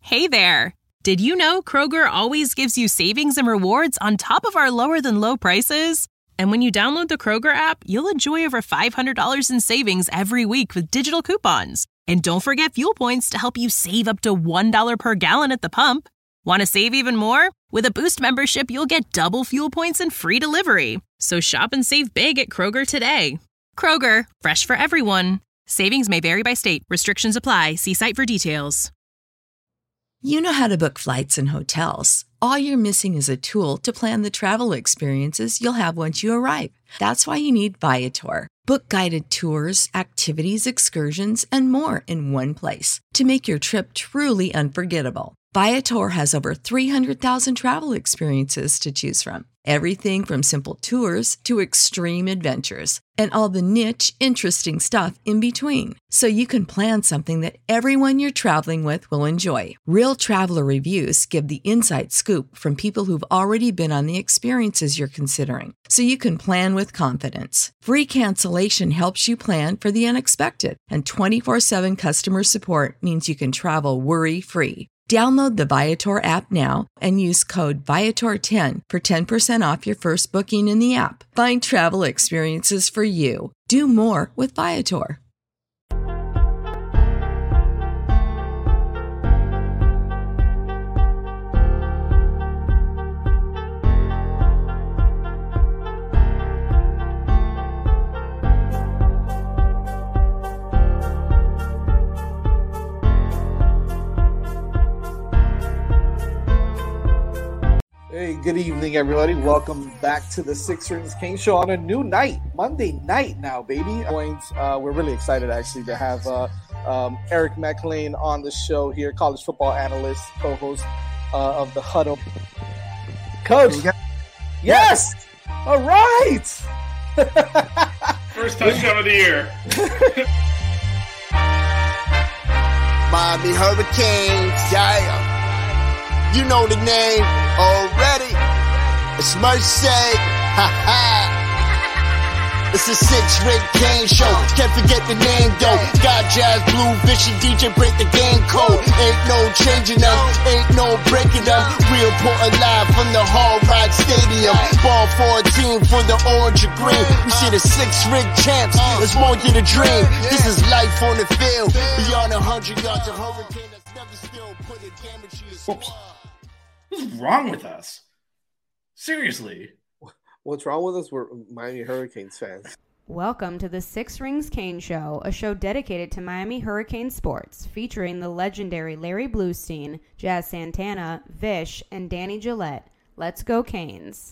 Hey there! Did you know Kroger always gives you savings and rewards on top of our lower-than-low prices? And when you download the Kroger app, you'll enjoy over $500 in savings every week with digital coupons. And don't forget fuel points to help you save up to $1 per gallon at the pump. Want to save even more? With a Boost membership, you'll get double fuel points and free delivery. So shop and save big at Kroger today. Kroger, fresh for everyone. Savings may vary by state. Restrictions apply. See site for details. You know how to book flights and hotels. All you're missing is a tool to plan the travel experiences you'll have once you arrive. That's why you need Viator. Book guided tours, activities, excursions, and more in one place to make your trip truly unforgettable. Viator has over 300,000 travel experiences to choose from. Everything from simple tours to extreme adventures and all the niche, interesting stuff in between. So you can plan something that everyone you're traveling with will enjoy. Real traveler reviews give the inside scoop from people who've already been on the experiences you're considering. So you can plan with confidence. Free cancellation helps you plan for the unexpected. And 24/7 customer support means you can travel worry-free. Download the Viator app now and use code Viator10 for 10% off your first booking in the app. Find travel experiences for you. Do more with Viator. Hey, good evening, everybody. Welcome back to the Six Rings King Show on a new night, Monday night now, baby. We're really excited, actually, to have Eric McLean on the show here, college football analyst, co-host of The Huddle. Coach, yes! All right! First touchdown of the year. Miami Hurricanes, yeah. You know the name already. It's Mercy. Ha ha. It's a six-ring Kane show. Can't forget the name though. Got Jazz, Blue, Vision, DJ break the game code. Ain't no changing them, ain't no breaking them. Real Portland live from the Hard Rock Stadium. Ball 14 for the orange and green. We see the six-ring champs. It's more than a dream. This is life on the field. Beyond 100 yards of Hurricane that's never still put a damage to your squad. What's wrong with us? Seriously. What's wrong with us? We're Miami Hurricanes fans. Welcome to the Six Rings Kane Show, a show dedicated to Miami Hurricane sports, featuring the legendary Larry Bluestein, Jazz Santana, Vish, and Danny Gillette. Let's go Canes.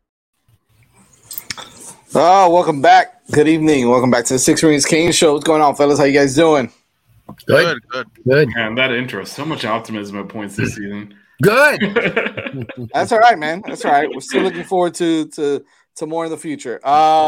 Oh, welcome back. Good evening. Welcome back to the Six Rings King Show. What's going on, fellas? How you guys doing? Good. Man, that intro, so much optimism at points this season. Good. That's all right, man. That's all right. We're still looking forward to more in the future.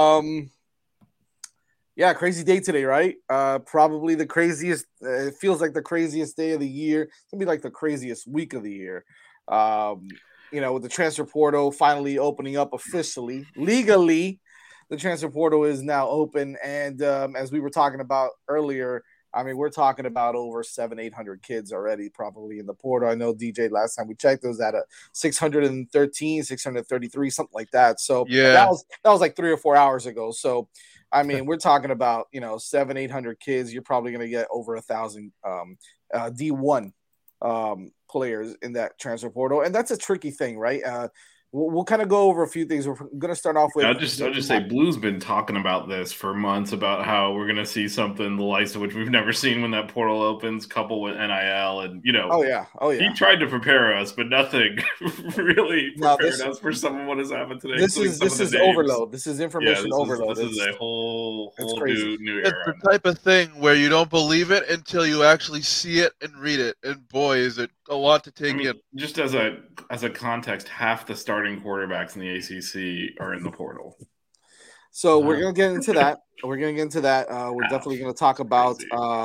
Yeah, crazy day today, right? Probably the craziest. It feels like the craziest day of the year. It's gonna be like the craziest week of the year. With the transfer portal finally opening up officially, legally, the transfer portal is now open, and as we were talking about earlier. I mean, we're talking about over 700-800 kids already probably in the portal. I know, DJ, last time we checked, it was at a 613, 633, something like that. So yeah, that was like 3 or 4 hours ago. So, I mean, we're talking about, 700-800 kids. You're probably going to get over 1,000 D1 players in that transfer portal. And that's a tricky thing, right? We'll kind of go over a few things. We're going to start off with. I'll just say Blue's been talking about this for months about how we're going to see something the likes of which we've never seen when that portal opens, coupled with NIL, and Oh yeah. He tried to prepare us, but nothing really prepared us for some of what has happened today. This is overload. This is information overload. This is a whole new era. It's the type of thing where you don't believe it until you actually see it and read it, and boy, is it a lot to take in. Just as a context, half the starting quarterbacks in the ACC are in the portal. So we're gonna get into that. We're definitely gonna talk about.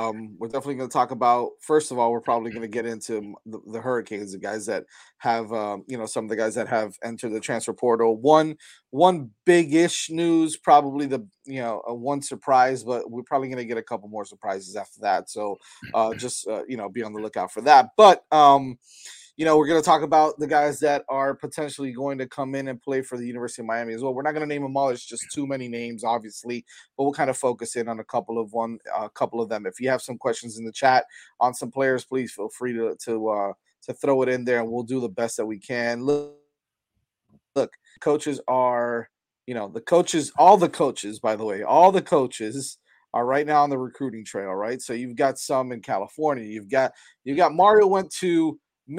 First of all, we're probably gonna get into the Hurricanes, the guys that have, some of the guys that have entered the transfer portal. One big-ish news, probably one surprise, but we're probably gonna get a couple more surprises after that. So just be on the lookout for that. But we're going to talk about the guys that are potentially going to come in and play for the University of Miami as well. We're not going to name them all. It's just too many names, obviously, but we'll kind of focus in on a couple of them. If you have some questions in the chat on some players, please feel free to throw it in there, and we'll do the best that we can. Look, coaches are, all the coaches, by the way, all the coaches are right now on the recruiting trail, right? So you've got some in California. You've got Mario went to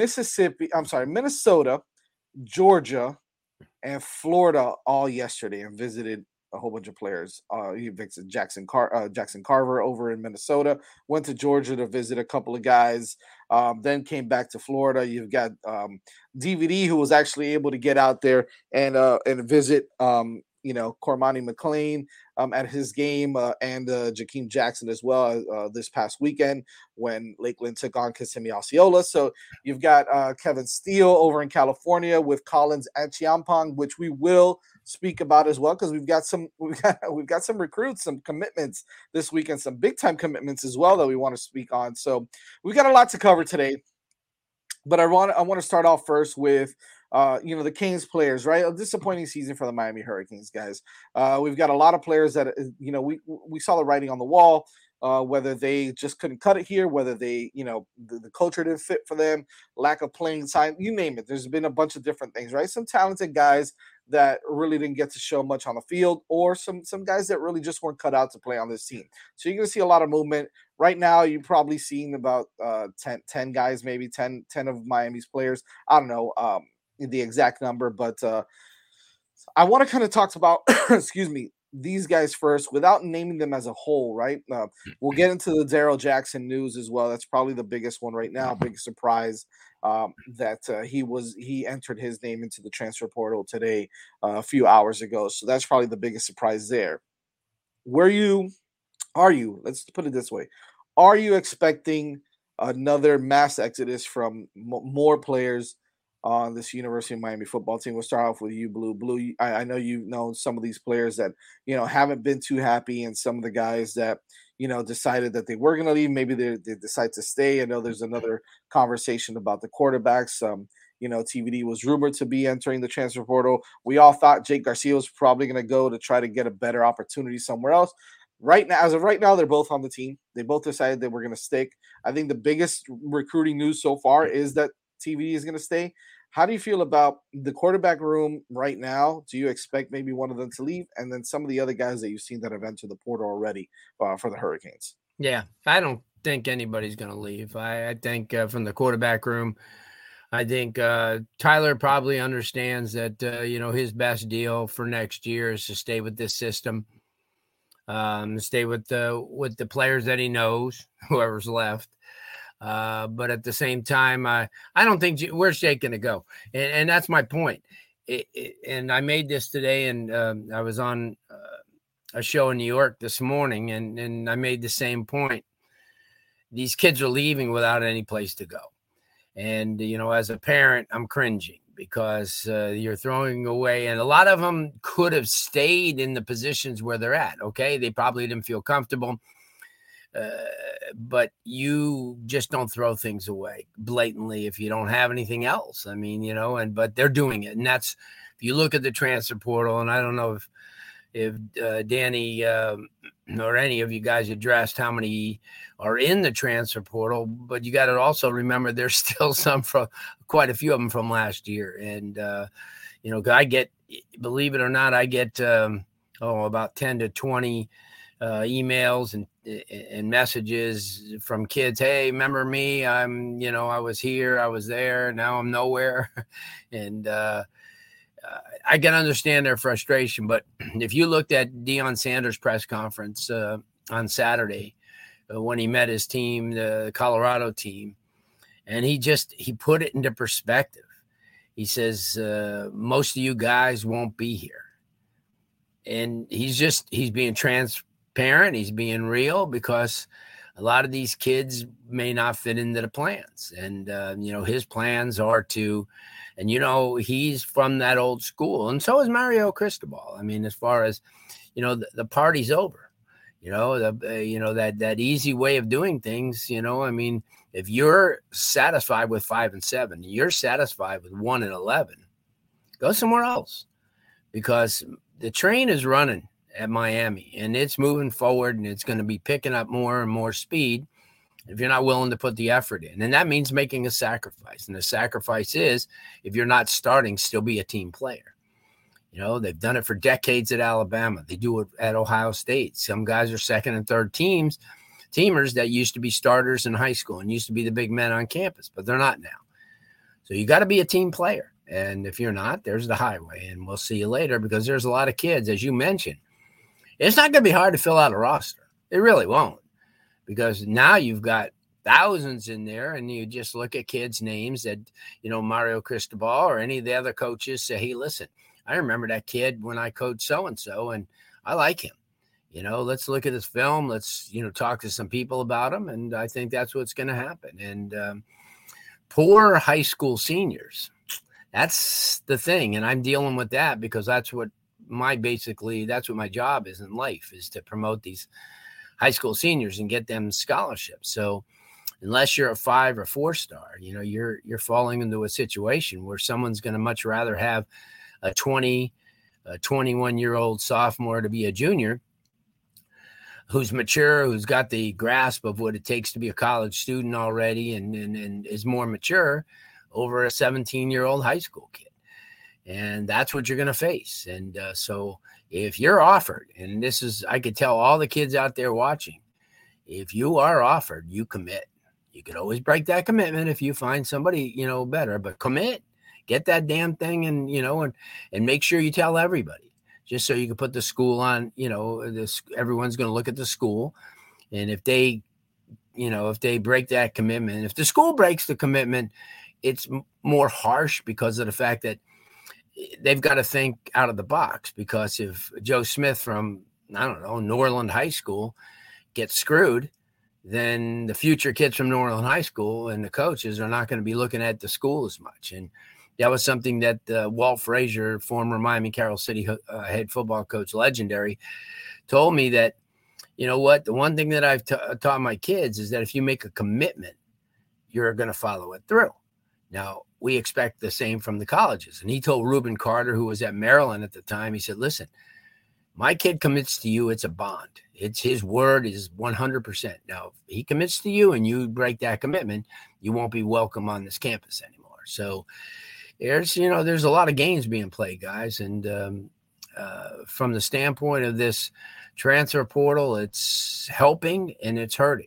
Minnesota, Georgia, and Florida all yesterday and visited a whole bunch of players. He visited Jackson Carver over in Minnesota, went to Georgia to visit a couple of guys, then came back to Florida. You've got DVD, who was actually able to get out there and visit Cormani McLean at his game, and Jakeem Jackson as well this past weekend when Lakeland took on Kissimmee Osceola. So you've got Kevin Steele over in California with Collins and Chiampong, which we will speak about as well, because we've got some recruits, some commitments this weekend, some big time commitments as well that we want to speak on. So we've got a lot to cover today. But I want to start off first with the Canes players, right? A disappointing season for the Miami Hurricanes, guys. We've got a lot of players that, we saw the writing on the wall, whether they just couldn't cut it here, whether they, the culture didn't fit for them, lack of playing time, you name it. There's been a bunch of different things, right? Some talented guys that really didn't get to show much on the field, or some guys that really just weren't cut out to play on this team. So you're going to see a lot of movement. Right now, you've probably seen about 10 guys, maybe 10 of Miami's players. I don't know the exact number, but I want to kind of talk about, excuse me, these guys first without naming them as a whole, right? We'll get into the Daryl Jackson news as well. That's probably the biggest one right now, big surprise that he entered his name into the transfer portal today, a few hours ago. So that's probably the biggest surprise there. Let's put it this way. Are you expecting another mass exodus from more players on this University of Miami football team? We'll start off with you, Blue. Blue, I know you've known some of these players that, haven't been too happy, and some of the guys that, decided that they were going to leave. Maybe they decide to stay. I know there's another conversation about the quarterbacks. TVD was rumored to be entering the transfer portal. We all thought Jake Garcia was probably going to go to try to get a better opportunity somewhere else. Right now, as of right now, they're both on the team. They both decided they were going to stick. I think the biggest recruiting news so far is that TVD is going to stay. How do you feel about the quarterback room right now? Do you expect maybe one of them to leave? And then some of the other guys that you've seen that have entered the portal already for the Hurricanes? Yeah, I don't think anybody's going to leave. I think from the quarterback room, I think Tyler probably understands that, his best deal for next year is to stay with this system. Stay with the players that he knows, whoever's left. But at the same time, I don't think where's Jake going to go? And that's my point. And I made this today, and I was on a show in New York this morning, and I made the same point. These kids are leaving without any place to go. And, as a parent, I'm cringing because you're throwing away, and a lot of them could have stayed in the positions where they're at. Okay. They probably didn't feel comfortable, but you just don't throw things away blatantly if you don't have anything else. I mean, but they're doing it. And that's, if you look at the transfer portal, and I don't know if Danny or any of you guys addressed how many are in the transfer portal, but you got to also remember there's still quite a few of them from last year. And, I get, believe it or not, I get about 10 to 20 emails and messages from kids. Hey, remember me? I was here, I was there, now I'm nowhere. And I can understand their frustration, but if you looked at Deion Sanders' press conference on Saturday when he met his team, the Colorado team, and he put it into perspective. He says, most of you guys won't be here. he's being transparent. He's being real because a lot of these kids may not fit into the plans. And, his plans are to, and, he's from that old school. And so is Mario Cristobal. I mean, as far as, the party's over, that easy way of doing things, I mean, if you're satisfied with 5-7, you're satisfied with 1-11, go somewhere else, because the train is running at Miami and it's moving forward, and it's going to be picking up more and more speed if you're not willing to put the effort in. And that means making a sacrifice. And the sacrifice is, if you're not starting, still be a team player. They've done it for decades at Alabama. They do it at Ohio State. Some guys are second and third teamers that used to be starters in high school and used to be the big men on campus, but they're not now. So you got to be a team player. And if you're not, there's the highway. And we'll see you later, because there's a lot of kids, as you mentioned. It's not going to be hard to fill out a roster. It really won't, because now you've got thousands in there, and you just look at kids' names that, Mario Cristobal or any of the other coaches say, hey, listen, I remember that kid when I coached so-and-so, and I like him. Let's look at his film. Let's, talk to some people about him. And I think that's what's going to happen. And poor high school seniors, that's the thing. And I'm dealing with that, because that's what my job is in life, is to promote these high school seniors and get them scholarships. So unless you're a 5 or 4 star, you're falling into a situation where someone's going to much rather have a 21-year-old sophomore to be a junior, who's mature, who's got the grasp of what it takes to be a college student already, and is more mature, over a 17-year-old high school kid. And that's what you're going to face. And so if you're offered, and I could tell all the kids out there watching, if you are offered, you commit. You could always break that commitment if you find somebody, better, but commit, get that damn thing, and, and make sure you tell everybody, just so you can put the school on, everyone's going to look at the school. And if they break that commitment, if the school breaks the commitment, it's more harsh, because of the fact that they've got to think out of the box. Because if Joe Smith from, Norland High School gets screwed, then the future kids from Norland High School and the coaches are not going to be looking at the school as much. And that was something that Walt Frazier, former Miami Carroll City head football coach, legendary, told me that, the one thing that I've taught my kids is that if you make a commitment, you're going to follow it through. Now, we expect the same from the colleges. And he told Reuben Carter, who was at Maryland at the time, he said, listen, my kid commits to you, it's a bond. It's his word is 100%. Now, if he commits to you and you break that commitment, you won't be welcome on this campus anymore. So there's a lot of games being played, guys. And from the standpoint of this transfer portal, it's helping and it's hurting.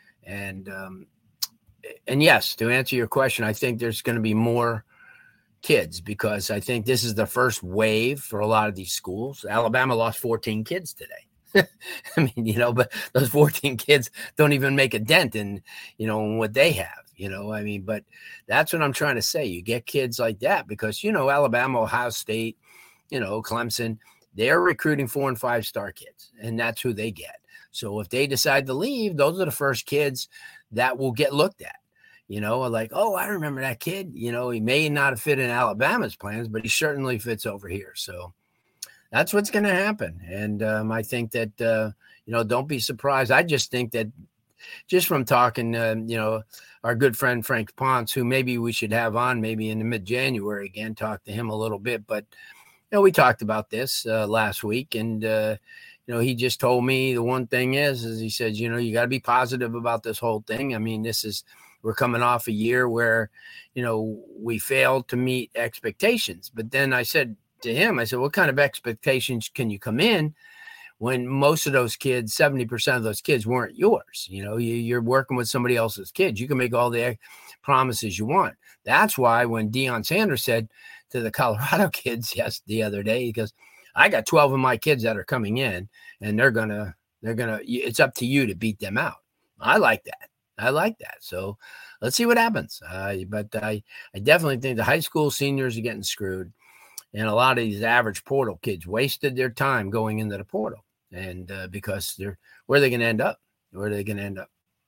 And yes, to answer your question, I think there's going to be more kids, because I think this is the first wave for a lot of these schools. Alabama lost 14 kids today. I mean, but those 14 kids don't even make a dent in, in what they have, but that's what I'm trying to say. You get kids like that because, Alabama, Ohio State, Clemson, they're recruiting 4 and 5 star kids, and that's who they get. So if they decide to leave, those are the first kids that will get looked at. Like, oh, I remember that kid. He may not have fit in Alabama's plans, but he certainly fits over here. So that's what's going to happen. And I think that, don't be surprised. I just think that just from talking, our good friend Frank Ponce, who maybe we should have on maybe in the mid-January again, talk to him a little bit. But, we talked about this last week, and, he just told me the one thing is he said, you got to be positive about this whole thing. I mean, we're coming off a year where, we failed to meet expectations. But then I said to him, what kind of expectations can you come in when most of those kids, 70% of those kids weren't yours? You're working with somebody else's kids. You can make all the promises you want. That's why when Deion Sanders said to the Colorado kids the other day, he goes, I got 12 of my kids that are coming in, and they're gonna, it's up to you to beat them out. I like that. So let's see what happens. But I definitely think the high school seniors are getting screwed. And a lot of these average portal kids wasted their time going into the portal. And because where are they going to end up? Where are they going to end up?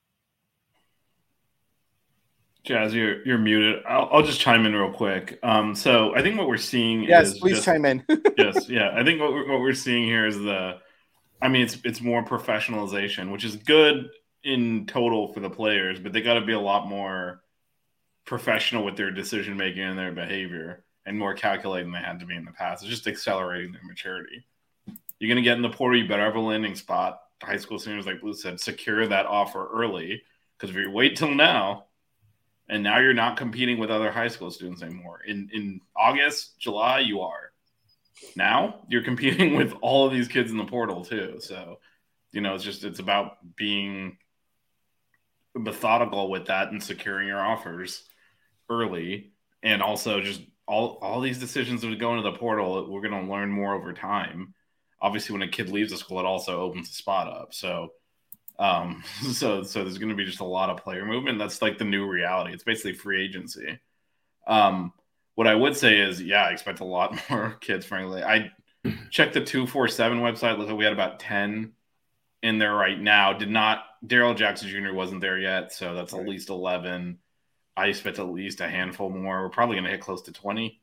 Jazz, you're muted. I'll just chime in real quick. So I think what we're seeing is please chime in. Yes, yeah. I think what we're seeing here is it's more professionalization, which is good in total for the players, but they got to be a lot more professional with their decision making and their behavior, and more calculating than they had to be in the past. It's just accelerating their maturity. You're going to get in the portal, you better have a landing spot. High school seniors, like Blue said, secure that offer early, because if you wait till now, and now you're not competing with other high school students anymore. In August, July, you are. Now you're competing with all of these kids in the portal too. So, it's about being methodical with that and securing your offers early. And also just all these decisions that go into the portal, we're going to learn more over time. Obviously, when a kid leaves the school, it also opens the spot up. So there's going to be just a lot of player movement. That's like the new reality. It's basically free agency. What I would say is, I expect a lot more kids, frankly. I checked the 247 website. Looked like we had about 10 in there right now. Daryl Jackson Jr. wasn't there yet, so that's at least 11. I expect at least a handful more. We're probably going to hit close to 20.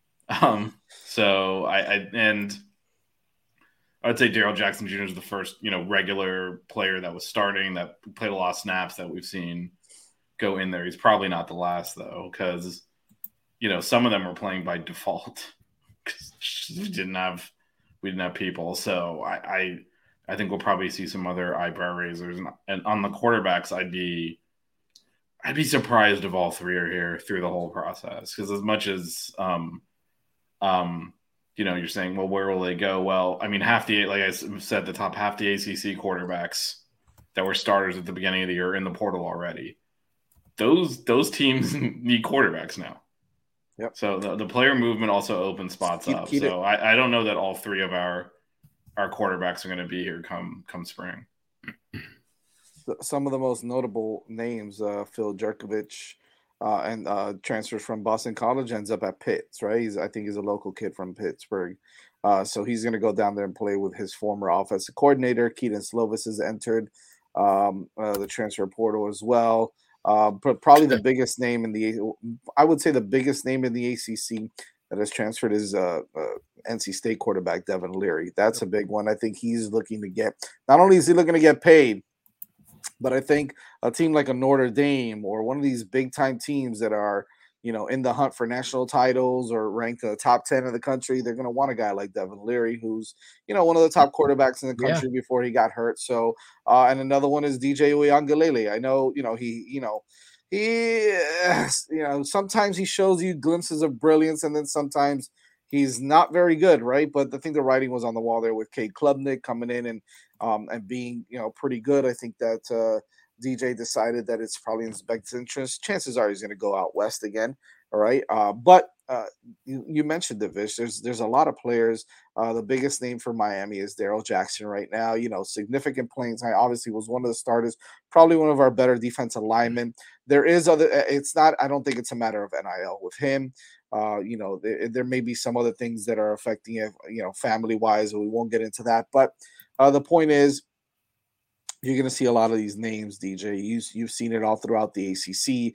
I'd say Daryl Jackson Jr. is the first, regular player that was starting, that played a lot of snaps that we've seen go in there. He's probably not the last, though, because, some of them were playing by default because we didn't have people. So I think we'll probably see some other eyebrow raisers. And on the quarterbacks, I'd be surprised if all three are here through the whole process, because as much as you're saying, well, where will they go? Well, I mean, like I said at the top, half the ACC quarterbacks that were starters at the beginning of the year are in the portal already. Those teams need quarterbacks now. Yep. So the player movement also opens spots up. So I don't know that all three of our quarterbacks are going to be here come spring. Some of the most notable names, Phil Jerkovich, and transfers from Boston College, ends up at Pitts, right? I think he's a local kid from Pittsburgh. So he's going to go down there and play with his former offensive coordinator. Keaton Slovis has entered the transfer portal as well. But probably the biggest name I would say the biggest name in the ACC that has transferred is NC State quarterback Devin Leary. That's a big one. I think he's looking to get, not only is he looking to get paid, but I think a team like a Notre Dame or one of these big time teams that are, in the hunt for national titles or ranked top 10 of the country, they're going to want a guy like Devin Leary, who's, one of the top quarterbacks in the country before he got hurt. So, and another one is DJ Uiagalelei. I know, he sometimes he shows you glimpses of brilliance, and then sometimes he's not very good, right? But I think the writing was on the wall there with Cade Klubnik coming in and being, pretty good. I think that DJ decided that it's probably in his best interest. Chances are he's going to go out west again. All right. But you mentioned the Vish. There's a lot of players. The biggest name for Miami is Daryl Jackson right now. Significant playing time. Obviously was one of the starters, probably one of our better defensive linemen. There is other. It's not. I don't think it's a matter of NIL with him. There may be some other things that are affecting it, family wise. We won't get into that. But the point is, you're going to see a lot of these names, DJ. You've seen it all throughout the ACC.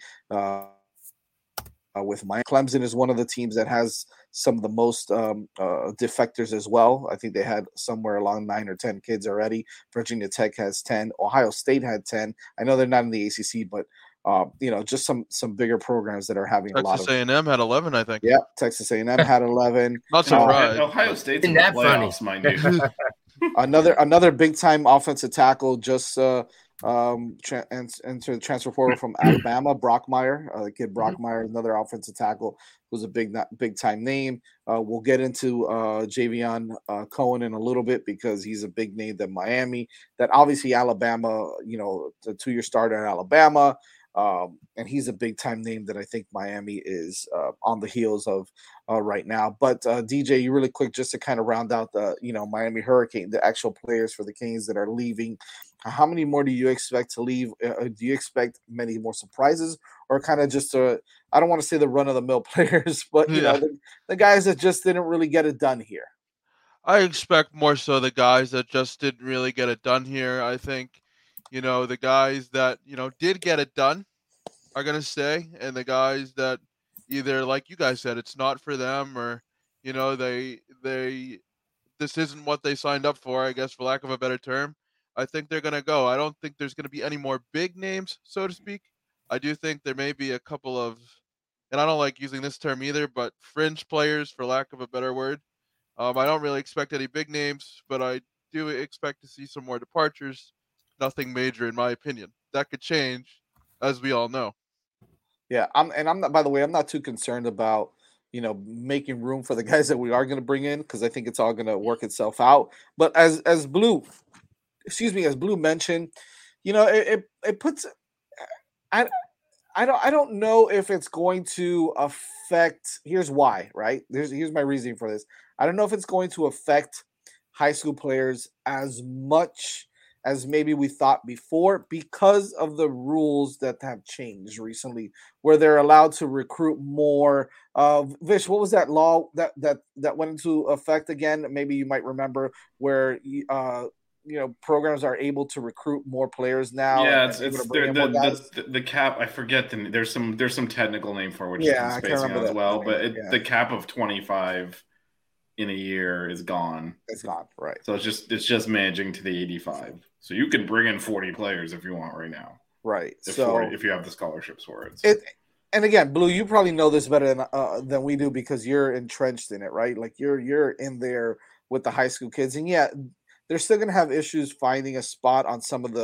With Miami, Clemson is one of the teams that has some of the most defectors as well. I think they had somewhere along 9 or 10 kids already. Virginia Tech has 10. Ohio State had 10. I know they're not in the ACC, but just some bigger programs that are having a lot of. Texas A&M had 11, I think. Yeah, Texas A&M had 11. Not surprised. Ohio State's in the playoffs, mind you. Another big time offensive tackle just entered the transfer portal from Alabama, Brockmeyer. The kid Brockmeyer, another offensive tackle, who's a big time name. We'll get into Javion Cohen in a little bit because he's a big name than Miami. That obviously Alabama, the 2-year starter in Alabama. And he's a big time name that I think Miami is on the heels of right now. But DJ, you really quick, just to kind of round out the, Miami Hurricane, the actual players for the Canes that are leaving. How many more do you expect to leave? Do you expect many more surprises, or kind of just a I don't want to say the run of the mill players, but you know, the guys that just didn't really get it done here. I expect more so the guys that just didn't really get it done here. I think, you know, the guys that, you know, did get it done are going to stay, and the guys that either, like you guys said, it's not for them, or, you know, they this isn't what they signed up for, I guess, for lack of a better term. I think they're going to go. I don't think there's going to be any more big names, so to speak. I do think there may be a couple of, and I don't like using this term either, but fringe players, for lack of a better word. I don't really expect any big names, but I do expect to see some more departures. Nothing major, in my opinion. That could change, as we all know. Yeah, I'm not. By the way, I'm not too concerned about, you know, making room for the guys that we are going to bring in, because I think it's all going to work itself out. But as Blue mentioned, you know, it puts. I don't know if it's going to affect. Here's why, right? Here's my reasoning for this. I don't know if it's going to affect high school players as much as maybe we thought before, because of the rules that have changed recently, where they're allowed to recruit more. Vish, what was that law that went into effect again? Maybe you might remember, where you know, programs are able to recruit more players now. Yeah, it's the cap. I forget there's some technical name for it, which yeah, is spacing out as well. But the cap of 25 in a year is gone. It's gone, right? So it's just managing to the 85. So you could bring in 40 players if you want right now, right? If you have the scholarships for it. And again, Blue, you probably know this better than we do, because you're entrenched in it, right? Like you're in there with the high school kids, and yeah, they're still going to have issues finding a spot on some of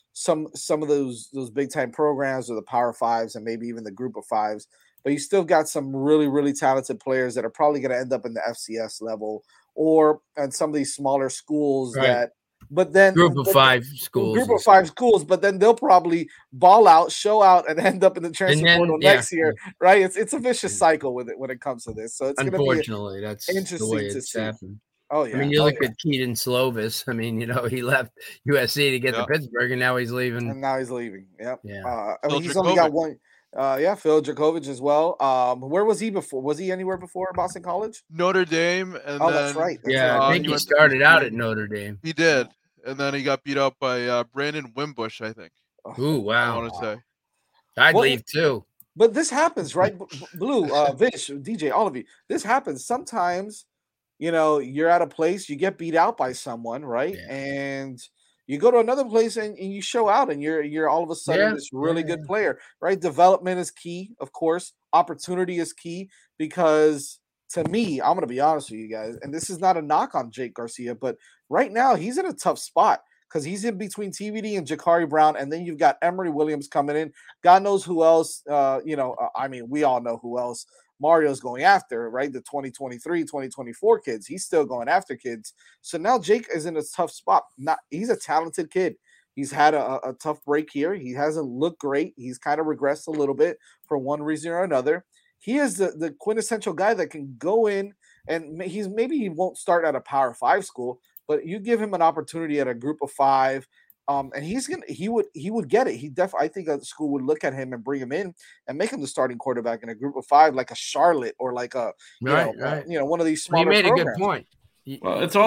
those big time programs, or the Power Fives, and maybe even the Group of Fives. But you still got some really, really talented players that are probably going to end up in the FCS level, or at some of these smaller schools, right? But then Group of five schools, but then they'll probably ball out, show out, and end up in the transfer portal next year, right? It's a vicious cycle with it when it comes to this. So it's unfortunately that's interesting the way to it's see. happened. Oh yeah. I mean, you look at Keaton Slovis. I mean, you know, he left USC to get to Pittsburgh, and now he's leaving. Yep. Yeah. I mean, he's only got one. Phil Dracovic as well. Where was he before? Was he anywhere before Boston College? Notre Dame. And that's right. I think he started out at Notre Dame. He did. And then he got beat up by Brandon Wimbush, I think. Ooh, wow. I want to say. I'd leave too. But this happens, right? Blue, Vish, DJ, all of you. This happens sometimes. You know, you're at a place, you get beat out by someone, right? Yeah. And you go to another place and you show out, and you're all of a sudden this really good player, right? Development is key, of course. Opportunity is key, because to me, I'm going to be honest with you guys, and this is not a knock on Jake Garcia, but right now he's in a tough spot, because he's in between TVD and Jakari Brown, and then you've got Emory Williams coming in. God knows who else. I mean, we all know who else Mario's going after, right? The 2023, 2024 kids. He's still going after kids. So now Jake is in a tough spot. He's a talented kid. He's had a tough break here. He hasn't looked great. He's kind of regressed a little bit for one reason or another. He is the quintessential guy that can go in, and maybe he won't start at a Power 5 school, but you give him an opportunity at a Group of 5. And he would get it. I think the school would look at him and bring him in and make him the starting quarterback in a Group of 5, like a Charlotte or like a one of these smaller. You made programs. a good point. Well, it's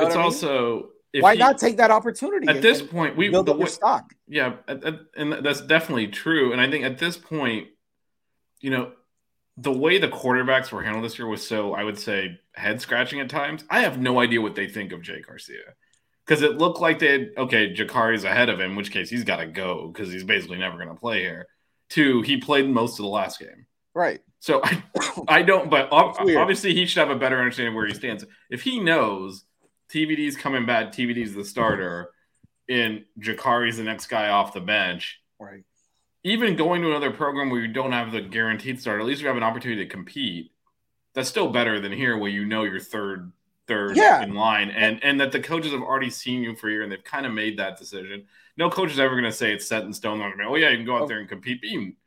also why not take that opportunity at this point? We build up your stock. Yeah, and that's definitely true. And I think at this point, you know, the way the quarterbacks were handled this year was so, I would say, head scratching at times. I have no idea what they think of Jake Garcia. Because it looked like Jakari's ahead of him, in which case he's got to go, because he's basically never going to play here. 2, he played most of the last game. Right. So I don't, but obviously he should have a better understanding of where he stands. If he knows TVD's coming back, TVD's the starter, and Jakari's the next guy off the bench, right? Even going to another program where you don't have the guaranteed starter, at least you have an opportunity to compete. That's still better than here, where you know you're third in line, and that the coaches have already seen you for a year, and they've kind of made that decision. No coach is ever going to say it's set in stone. They're going to be, oh yeah, you can go out there and compete. But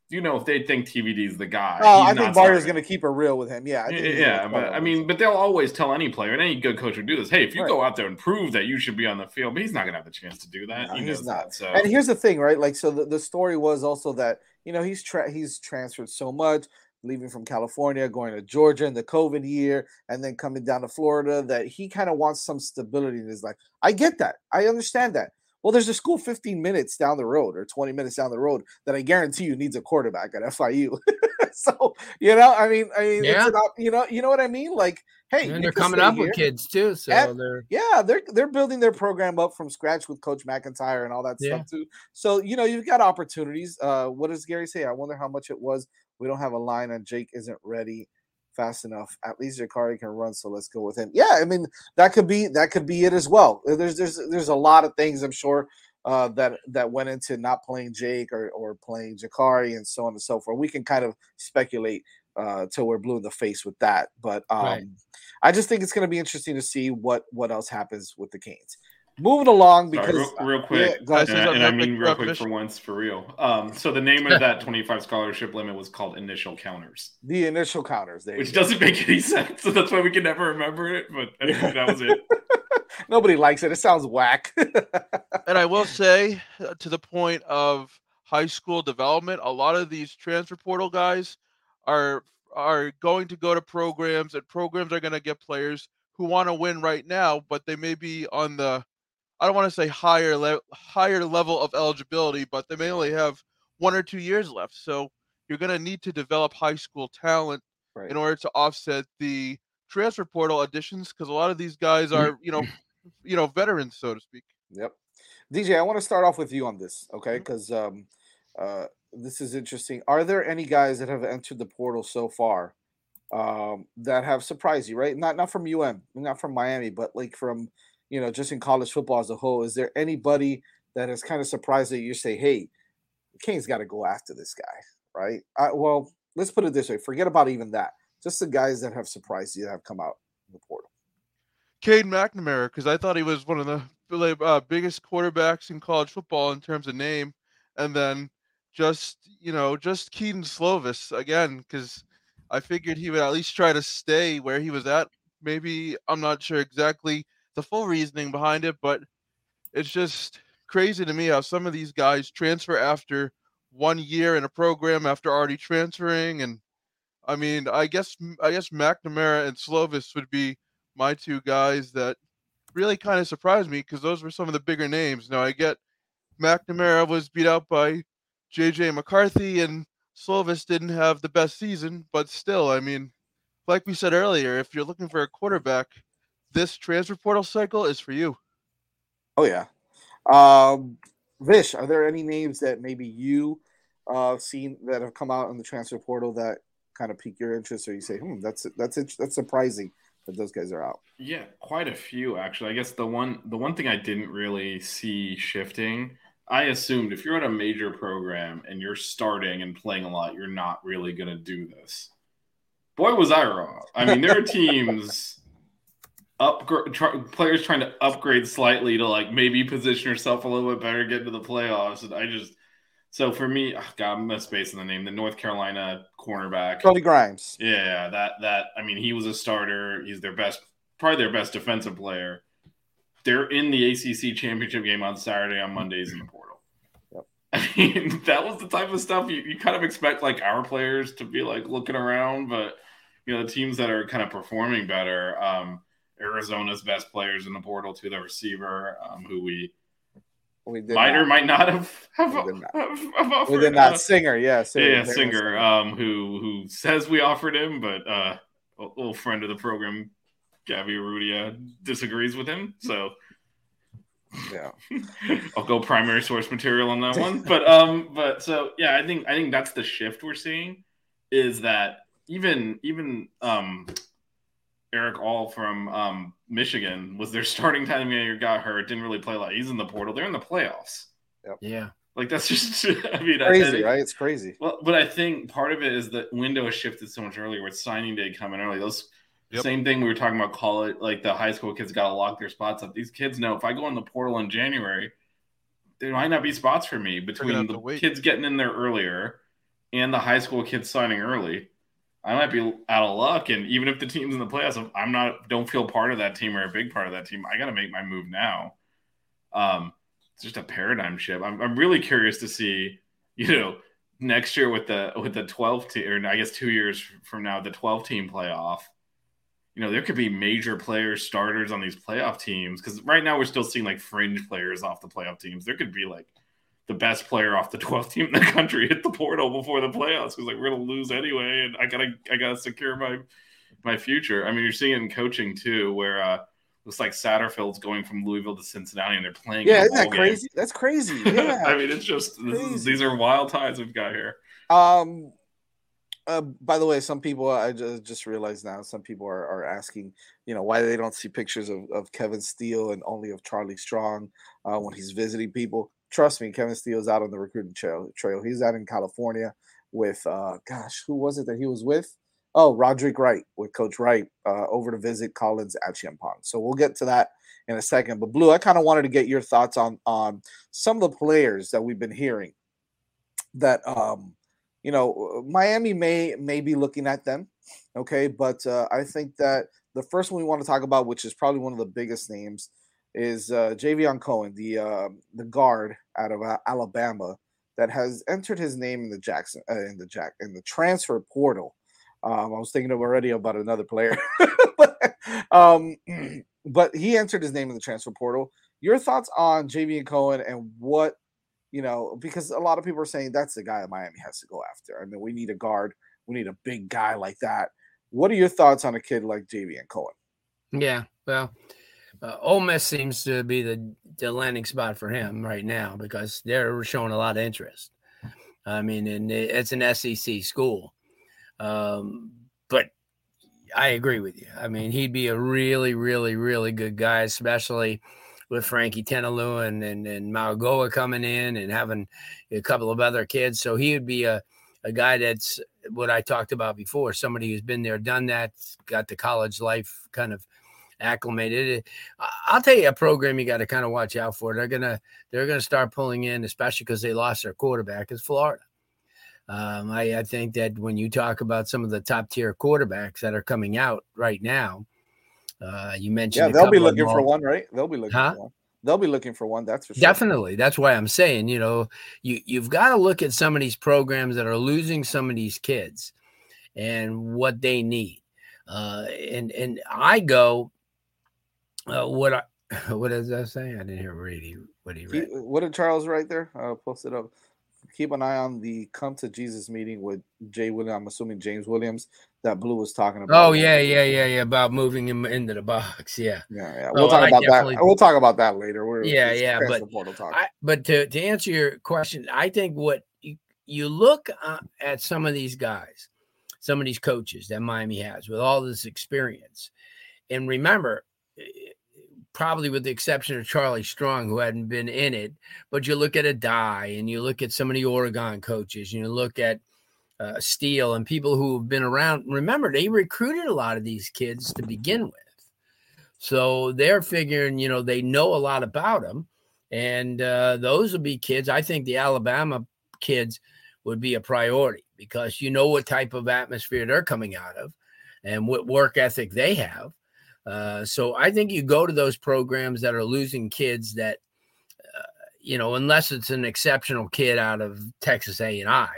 if they think TVD is the guy. Oh, I think Barrios going to keep it real with him. Yeah. But they'll always tell any player, and any good coach would do this. Hey, if you go out there and prove that you should be on the field, but he's not going to have the chance to do that. No, he's not. So. And here's the thing, right? Like, so the story was also that, he's transferred so much, leaving from California, going to Georgia in the COVID year, and then coming down to Florida, that he kind of wants some stability in his life. I get that. I understand that. Well, there's a school 15 minutes down the road or 20 minutes down the road that I guarantee you needs a quarterback at FIU. So, yeah. It's about, you know what I mean? Like, hey, and they're coming up with kids too. So they're building their program up from scratch with Coach McIntyre and all that stuff too. So, you've got opportunities. What does Gary say? I wonder how much it was. We don't have a line on Jake isn't ready fast enough. At least Jakari can run, so let's go with him. Yeah, that could be it as well. There's a lot of things I'm sure that went into not playing Jake or playing Jakari and so on and so forth. We can kind of speculate till we're blue in the face with that. But I just think it's going to be interesting to see what else happens with the Canes. Moving along, because real quick, real quick for once, for real. So the name of that 25 scholarship limit was called Initial Counters. The Initial Counters, which doesn't make any sense. So that's why we can never remember it. But anyway, that was it. Nobody likes it. It sounds whack. And I will say, to the point of high school development, a lot of these transfer portal guys are going to go to programs, and programs are going to get players who want to win right now, but they may be on the, I don't want to say higher level of eligibility, but they may only have 1 or 2 years left. So you're going to need to develop high school talent in order to offset the transfer portal additions, because a lot of these guys are, veterans, so to speak. Yep. DJ, I want to start off with you on this, okay? Because this is interesting. Are there any guys that have entered the portal so far that have surprised you, right? Not from UM, not from Miami, but like from, just in college football as a whole. Is there anybody that has kind of surprised that you say, hey, Kane's got to go after this guy, right? Well, let's put it this way. Forget about even that. Just the guys that have surprised you that have come out in the portal. Cade McNamara, because I thought he was one of the biggest quarterbacks in college football in terms of name. And then just Keaton Slovis again, because I figured he would at least try to stay where he was at. Maybe I'm not sure exactly the full reasoning behind it, but it's just crazy to me how some of these guys transfer after 1 year in a program after already transferring. And I guess McNamara and Slovis would be my two guys that really kind of surprised me, because those were some of the bigger names. Now I get McNamara was beat out by JJ McCarthy and Slovis didn't have the best season, but still, like we said earlier, if you're looking for a quarterback, this transfer portal cycle is for you. Oh, yeah. Vish, are there any names that maybe you seen that have come out in the transfer portal that kind of pique your interest, or you say, that's surprising that those guys are out? Yeah, quite a few, actually. I guess the one thing I didn't really see shifting, I assumed if you're at a major program and you're starting and playing a lot, you're not really going to do this. Boy, was I wrong. There are teams, players trying to upgrade slightly to like maybe position yourself a little bit better, get into the playoffs. And so for me, I'm misspacing the name, the North Carolina cornerback. Cody Grimes. Yeah, he was a starter. He's probably their best defensive player. They're in the ACC championship game on Saturday, on Mondays in the portal. Yep. That was the type of stuff you kind of expect like our players to be like looking around, but the teams that are kind of performing better, Arizona's best players in the portal to the receiver, who we might or might not have offered. We did not. Singer, yeah. Singer, who says we offered him, but a little friend of the program, Gabby Arrudia, disagrees with him, so yeah, I'll go primary source material on that one. But so yeah, I think that's the shift we're seeing, is that even Eric All from Michigan was their starting time year, got hurt, didn't really play a lot. He's in the portal. They're in the playoffs. Yep. Yeah. Like that's just crazy, right? It's crazy. Well, but I think part of it is the window has shifted so much earlier with signing day coming early. Same thing we were talking about college, like the high school kids got to lock their spots up. These kids know if I go in the portal in January, there might not be spots for me between the kids getting in there earlier and the high school kids signing early, I might be out of luck. And even if the team's in the playoffs, if don't feel part of that team or a big part of that team, I got to make my move now. It's just a paradigm shift. I'm really curious to see, next year with the 12 team, or I guess 2 years from now, the 12 team playoff. There could be major players, starters on these playoff teams, because right now we're still seeing like fringe players off the playoff teams. There could be like the best player off the 12th team in the country hit the portal before the playoffs, because like we're gonna lose anyway, and I gotta secure my future. I mean, you're seeing it in coaching too, where looks like Satterfield's going from Louisville to Cincinnati, and they're playing. Yeah, isn't that crazy? That's crazy. Yeah, I mean, it's just these are wild times we've got here. By the way, some people, I just realized now, some people are asking, why they don't see pictures of Kevin Steele and only of Charlie Strong when he's visiting people. Trust me, Kevin Steele is out on the recruiting trail. He's out in California with, who was it that he was with? Oh, Roderick Wright, with Coach Wright, over to visit Collins at Champaign. So we'll get to that in a second. But Blue, I kind of wanted to get your thoughts on some of the players that we've been hearing that, Miami may be looking at them, okay? But I think that the first one we want to talk about, which is probably one of the biggest names, is Javion Cohen, the guard out of Alabama that has entered his name in the transfer portal. I was thinking already about another player, but he entered his name in the transfer portal. Your thoughts on Javion Cohen and what, because a lot of people are saying that's the guy that Miami has to go after. I mean, we need a guard. We need a big guy like that. What are your thoughts on a kid like Javion Cohen? Yeah, well, Ole Miss seems to be the landing spot for him right now because they're showing a lot of interest. I mean, and it's an SEC school. But I agree with you. I mean, he'd be a really, really, really good guy, especially with Frankie Tenalou and Malgoa coming in and having a couple of other kids. So he would be a guy that's what I talked about before, somebody who's been there, done that, got the college life kind of acclimated. I'll tell you a program you got to kind of watch out for. They're gonna start pulling in, especially because they lost their quarterback, is Florida. I think that when you talk about some of the top tier quarterbacks that are coming out right now, you mentioned, they'll be looking for one, right? They'll be looking for one. They'll be looking for one. That's for sure. Definitely. That's why I'm saying, you've got to look at some of these programs that are losing some of these kids and what they need. And I go, what does that say? I didn't hear what he read. What did Charles write there? I'll post it up. Keep an eye on the Come to Jesus meeting with Jay Williams. I'm assuming James Williams that Blue was talking about. Oh, yeah. About moving him into the box. Yeah. We'll talk about that. We'll talk about that later. But to answer your question, I think what you look at some of these guys, some of these coaches that Miami has with all this experience, and remember, probably with the exception of Charlie Strong, who hadn't been in it, but you look at Adai and you look at some of the Oregon coaches, and you look at Steele and people who have been around. Remember, they recruited a lot of these kids to begin with. So they're figuring, they know a lot about them. And those would be kids. I think the Alabama kids would be a priority because you know what type of atmosphere they're coming out of and what work ethic they have. So I think you go to those programs that are losing kids that, unless it's an exceptional kid out of Texas A&I,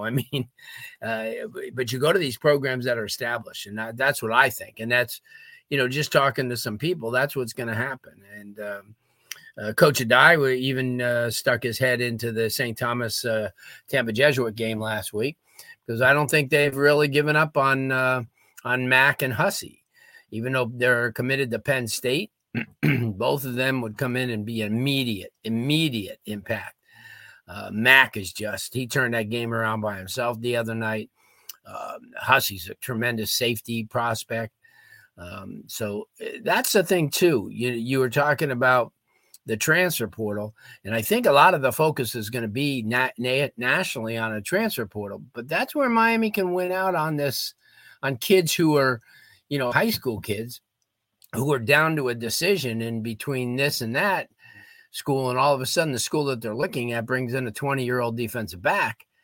but you go to these programs that are established, and that's what I think. And that's, just talking to some people, that's what's going to happen. And Coach Adai even stuck his head into the St. Thomas Tampa Jesuit game last week because I don't think they've really given up on Mack and Hussey. Even though they're committed to Penn State, both of them would come in and be immediate impact. Mack he turned that game around by himself the other night. Hussey's a tremendous safety prospect. So that's the thing too. You were talking about the transfer portal, and I think a lot of the focus is going to be nationally on a transfer portal, but that's where Miami can win out on kids who are, high school kids who are down to a decision in between this and that school. And all of a sudden the school that they're looking at brings in a 20-year-old defensive back.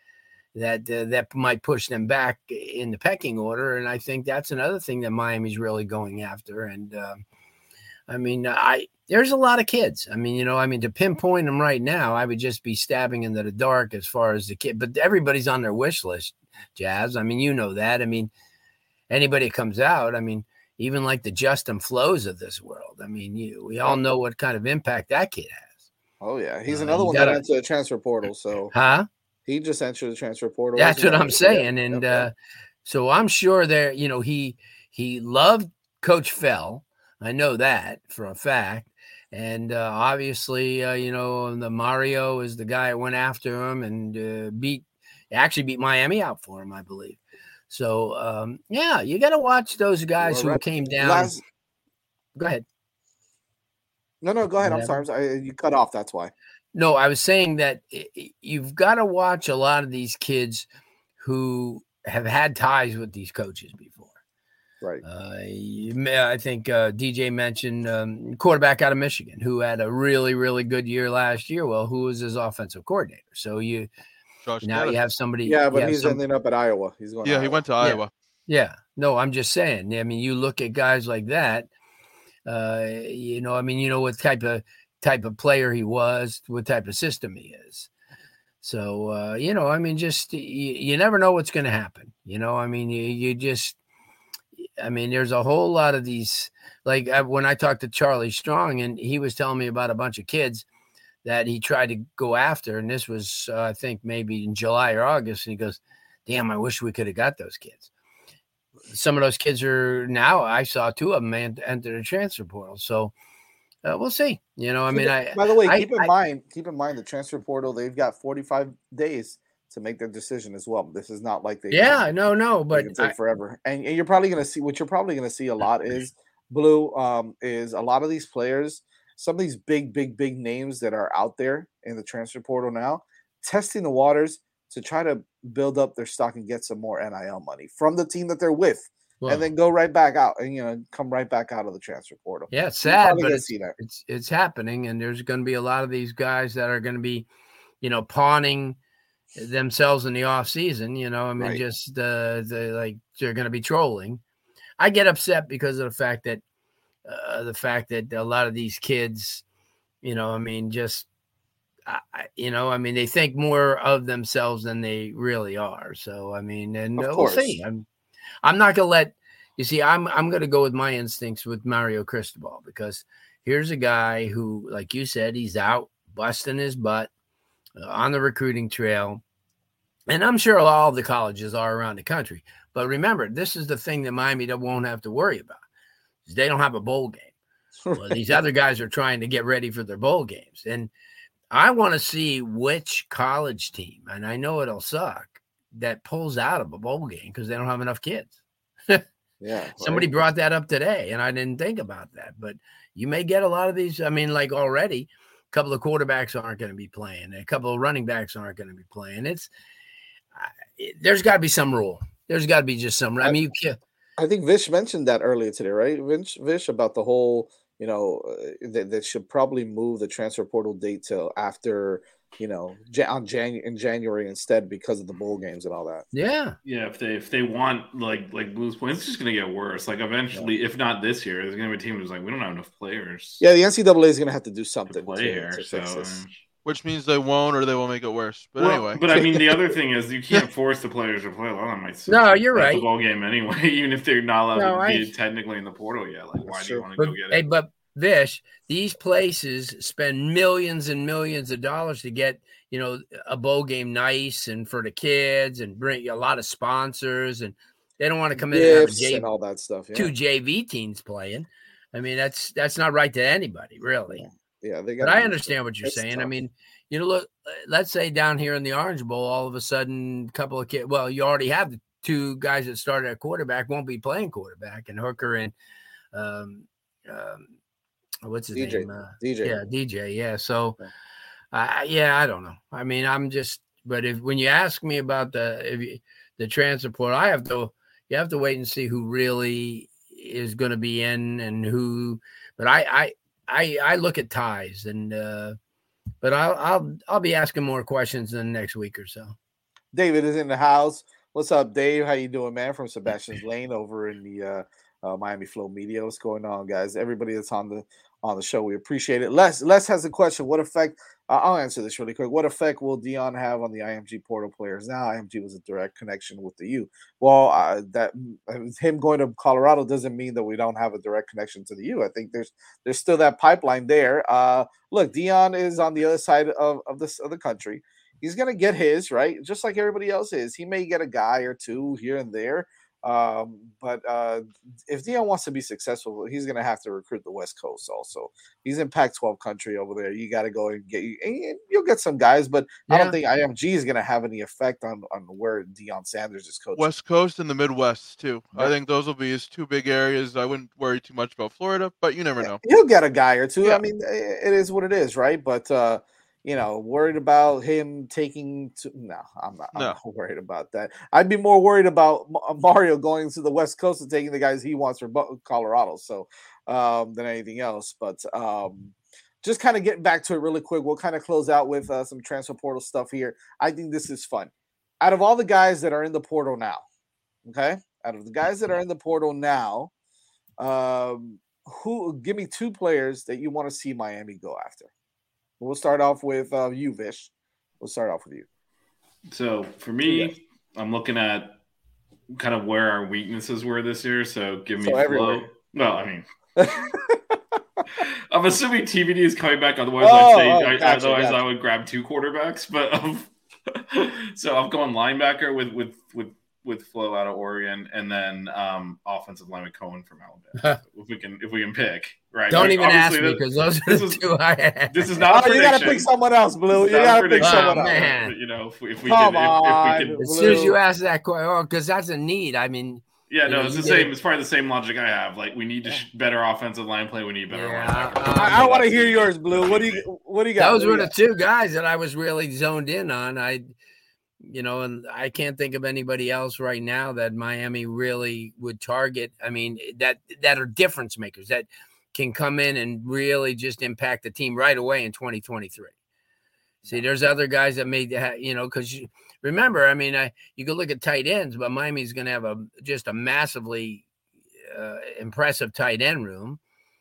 that might push them back in the pecking order. And I think that's another thing that Miami's really going after. And there's a lot of kids. To pinpoint them right now, I would just be stabbing into the dark as far as the kid. But everybody's on their wish list, Jazz. You know that. Anybody that comes out, even like the Justin Flows of this world. We all know what kind of impact that kid has. Oh, yeah. He's another one that entered the transfer portal. So, he just entered the transfer portal. That's what I'm saying. Yeah. And so I'm sure there, he loved Coach Fell. I know that for a fact. And obviously, the Mario is the guy that went after him and beat Miami out for him, I believe. So, you got to watch those guys who came down. Go ahead. No, go ahead. I'm sorry. You cut off. That's why. No, I was saying that you've got to watch a lot of these kids who have had ties with these coaches before. Right. I think DJ mentioned quarterback out of Michigan who had a really, really good year last year. Well, who was his offensive coordinator? So you have somebody. Yeah, but he's ending up at Iowa. He's going. Yeah, he went to Iowa. Yeah. No, I'm just saying. You look at guys like that. What type of player he was, what type of system he is. So, you never know what's going to happen. There's a whole lot of these, like when I talked to Charlie Strong and he was telling me about a bunch of kids that he tried to go after. And this was, I think maybe in July or August. And he goes, damn, I wish we could have got those kids. Some of those kids are now, I saw 2 of them enter the transfer portal. So, we'll see. By the way, keep in mind the transfer portal. They've got 45 days to make their decision as well. This is not like but it take forever. And you're probably going to see what you're probably going to see a lot is Blue. Is a lot of these players, some of these big names that are out there in the transfer portal now, testing the waters to try to build up their stock and get some more NIL money from the team that they're with. Well, and then go right back out and, come right back out of the transfer portal. Yeah, it's sad, but it's happening. And there's going to be a lot of these guys that are going to be, pawning themselves in the off season, right. Just they're going to be trolling. I get upset because of the fact that a lot of these kids, they think more of themselves than they really are. So, we'll see. I'm not going to let you see. I'm going to go with my instincts with Mario Cristobal because here's a guy who, like you said, he's out busting his butt on the recruiting trail. And I'm sure all of the colleges are around the country. But remember, this is the thing that Miami won't have to worry about. They don't have a bowl game. Well, these other guys are trying to get ready for their bowl games. And I want to see which college team, and I know it'll suck, that pulls out of a bowl game because they don't have enough kids. Yeah. Somebody brought that up today, and I didn't think about that. But you may get a lot of these. Already, a couple of quarterbacks aren't going to be playing. A couple of running backs aren't going to be playing. There's got to be some rule. There's got to be just some. I think Vish mentioned that earlier today, right? Vish about the whole, that should probably move the transfer portal date till after, in January instead because of the bowl games and all that. Yeah. Yeah. If they want like Blues points, it's just going to get worse. Like eventually, if not this year, there's going to be a team who's like, we don't have enough players. Yeah. The NCAA is going to have to do something to play here. To fix this. Which means they won't, or they will make it worse. But anyway. But the other thing is you can't force the players to play. A lot of them might no, you're right. The ball game anyway, even if they're not allowed to be technically in the portal yet. Like, why do you want to go get it? But Vish, these places spend millions and millions of dollars to get, a bowl game nice and for the kids and bring a lot of sponsors, and they don't want to come in and have and all that stuff. Yeah. 2 JV teams playing. That's not right to anybody, really. Yeah, but I understand what you're saying. Tough. Look, let's say down here in the Orange Bowl, all of a sudden, a couple of kids. Well, you already have the 2 guys that started at quarterback won't be playing quarterback, and Hooker and what's his DJ. name? DJ. Yeah, DJ. Yeah. So, I don't know. I'm just. But when you ask me about the transfer portal, you have to wait and see who really is going to be in and who. But I look at ties, and but I'll be asking more questions in the next week or so. David is in the house. What's up, Dave? How you doing, man? From Sebastian's Lane over in the Miami Flow Media. What's going on, guys? Everybody that's on the show, we appreciate it. Les has a question. What effect? I'll answer this really quick. What effect will Dion have on the IMG portal players? Now, IMG was a direct connection with the U. Well, that him going to Colorado doesn't mean that we don't have a direct connection to the U. I think there's still that pipeline there. Look, Dion is on the other side of the country. He's gonna get his, right, just like everybody else is. He may get a guy or two here and there. But if Dion wants to be successful, he's going to have to recruit the West Coast also. He's in Pac-12 country over there. You got to go and you'll get some guys, but I don't think IMG is going to have any effect on where Deion Sanders is coaching. West Coast and the Midwest too. Yeah. I think those will be his two big areas. I wouldn't worry too much about Florida, but you never know. He'll get a guy or two. Yeah. I mean, it is what it is, right? But worried about him taking – no, I'm not worried about that. I'd be more worried about Mario going to the West Coast and taking the guys he wants from Colorado than anything else. But just kind of getting back to it really quick, we'll kind of close out with some transfer portal stuff here. I think this is fun. Out of all the guys that are in the portal now, give me two players that you want to see Miami go after. We'll start off with you, Vish. We'll start off with you. So for me, I'm looking at kind of where our weaknesses were this year. So give me Flo. Well, I mean, I'm assuming TBD is coming back. Otherwise, I would grab two quarterbacks. But so I'm going linebacker with Flo out of Oregon, and then offensive lineman Cohen from Alabama. if we can pick, right? Don't even ask me because those are the two I had. This is not. You got to pick someone else, Blue. You got to pick someone else. Man. If we can. As soon as you ask that question, because that's a need. I mean. Yeah, no, it's the same. It's probably the same logic I have. Like, we need better offensive line play. We need better linebacker. I want to hear yours, Blue. What do you got? Those were the two guys that I was really zoned in on. And I can't think of anybody else right now that Miami really would target. I mean, that are difference makers that can come in and really just impact the team right away in 2023. See, there's other guys that may, because remember, I mean, you could look at tight ends, but Miami's going to have just a massively impressive tight end room.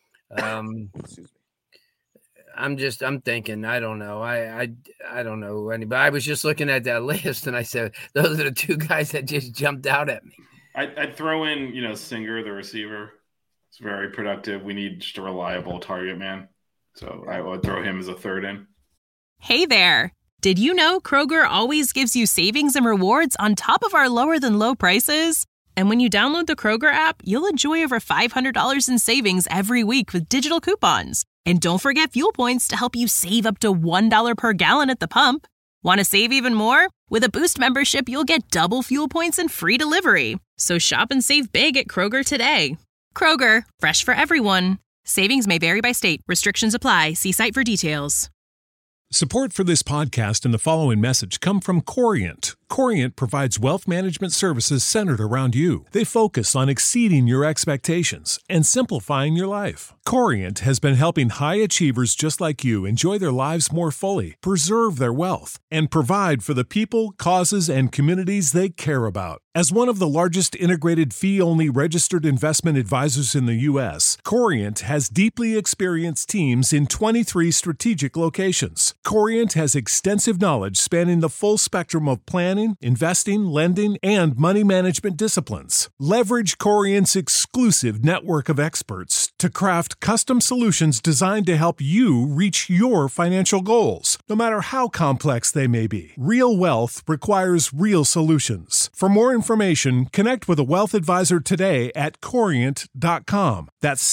I'm thinking, I don't know. I don't know anybody. I was just looking at that list and I said, those are the two guys that just jumped out at me. I'd throw in, Singer, the receiver. It's very productive. We need just a reliable target man. So I would throw him as a third in. Hey there. Did you know Kroger always gives you savings and rewards on top of our lower than low prices? And when you download the Kroger app, you'll enjoy over $500 in savings every week with digital coupons. And don't forget fuel points to help you save up to $1 per gallon at the pump. Want to save even more? With a Boost membership, you'll get double fuel points and free delivery. So shop and save big at Kroger today. Kroger, fresh for everyone. Savings may vary by state. Restrictions apply. See site for details. Support for this podcast and the following message come from Corient. Corient provides wealth management services centered around you. They focus on exceeding your expectations and simplifying your life. Corient has been helping high achievers just like you enjoy their lives more fully, preserve their wealth, and provide for the people, causes, and communities they care about. As one of the largest integrated fee-only registered investment advisors in the U.S., Corient has deeply experienced teams in 23 strategic locations. Corient has extensive knowledge spanning the full spectrum of planning, investing, lending, and money management disciplines. Leverage Corient's exclusive network of experts to craft custom solutions designed to help you reach your financial goals, no matter how complex they may be. Real wealth requires real solutions. For more information, connect with a wealth advisor today at Corient.com. That's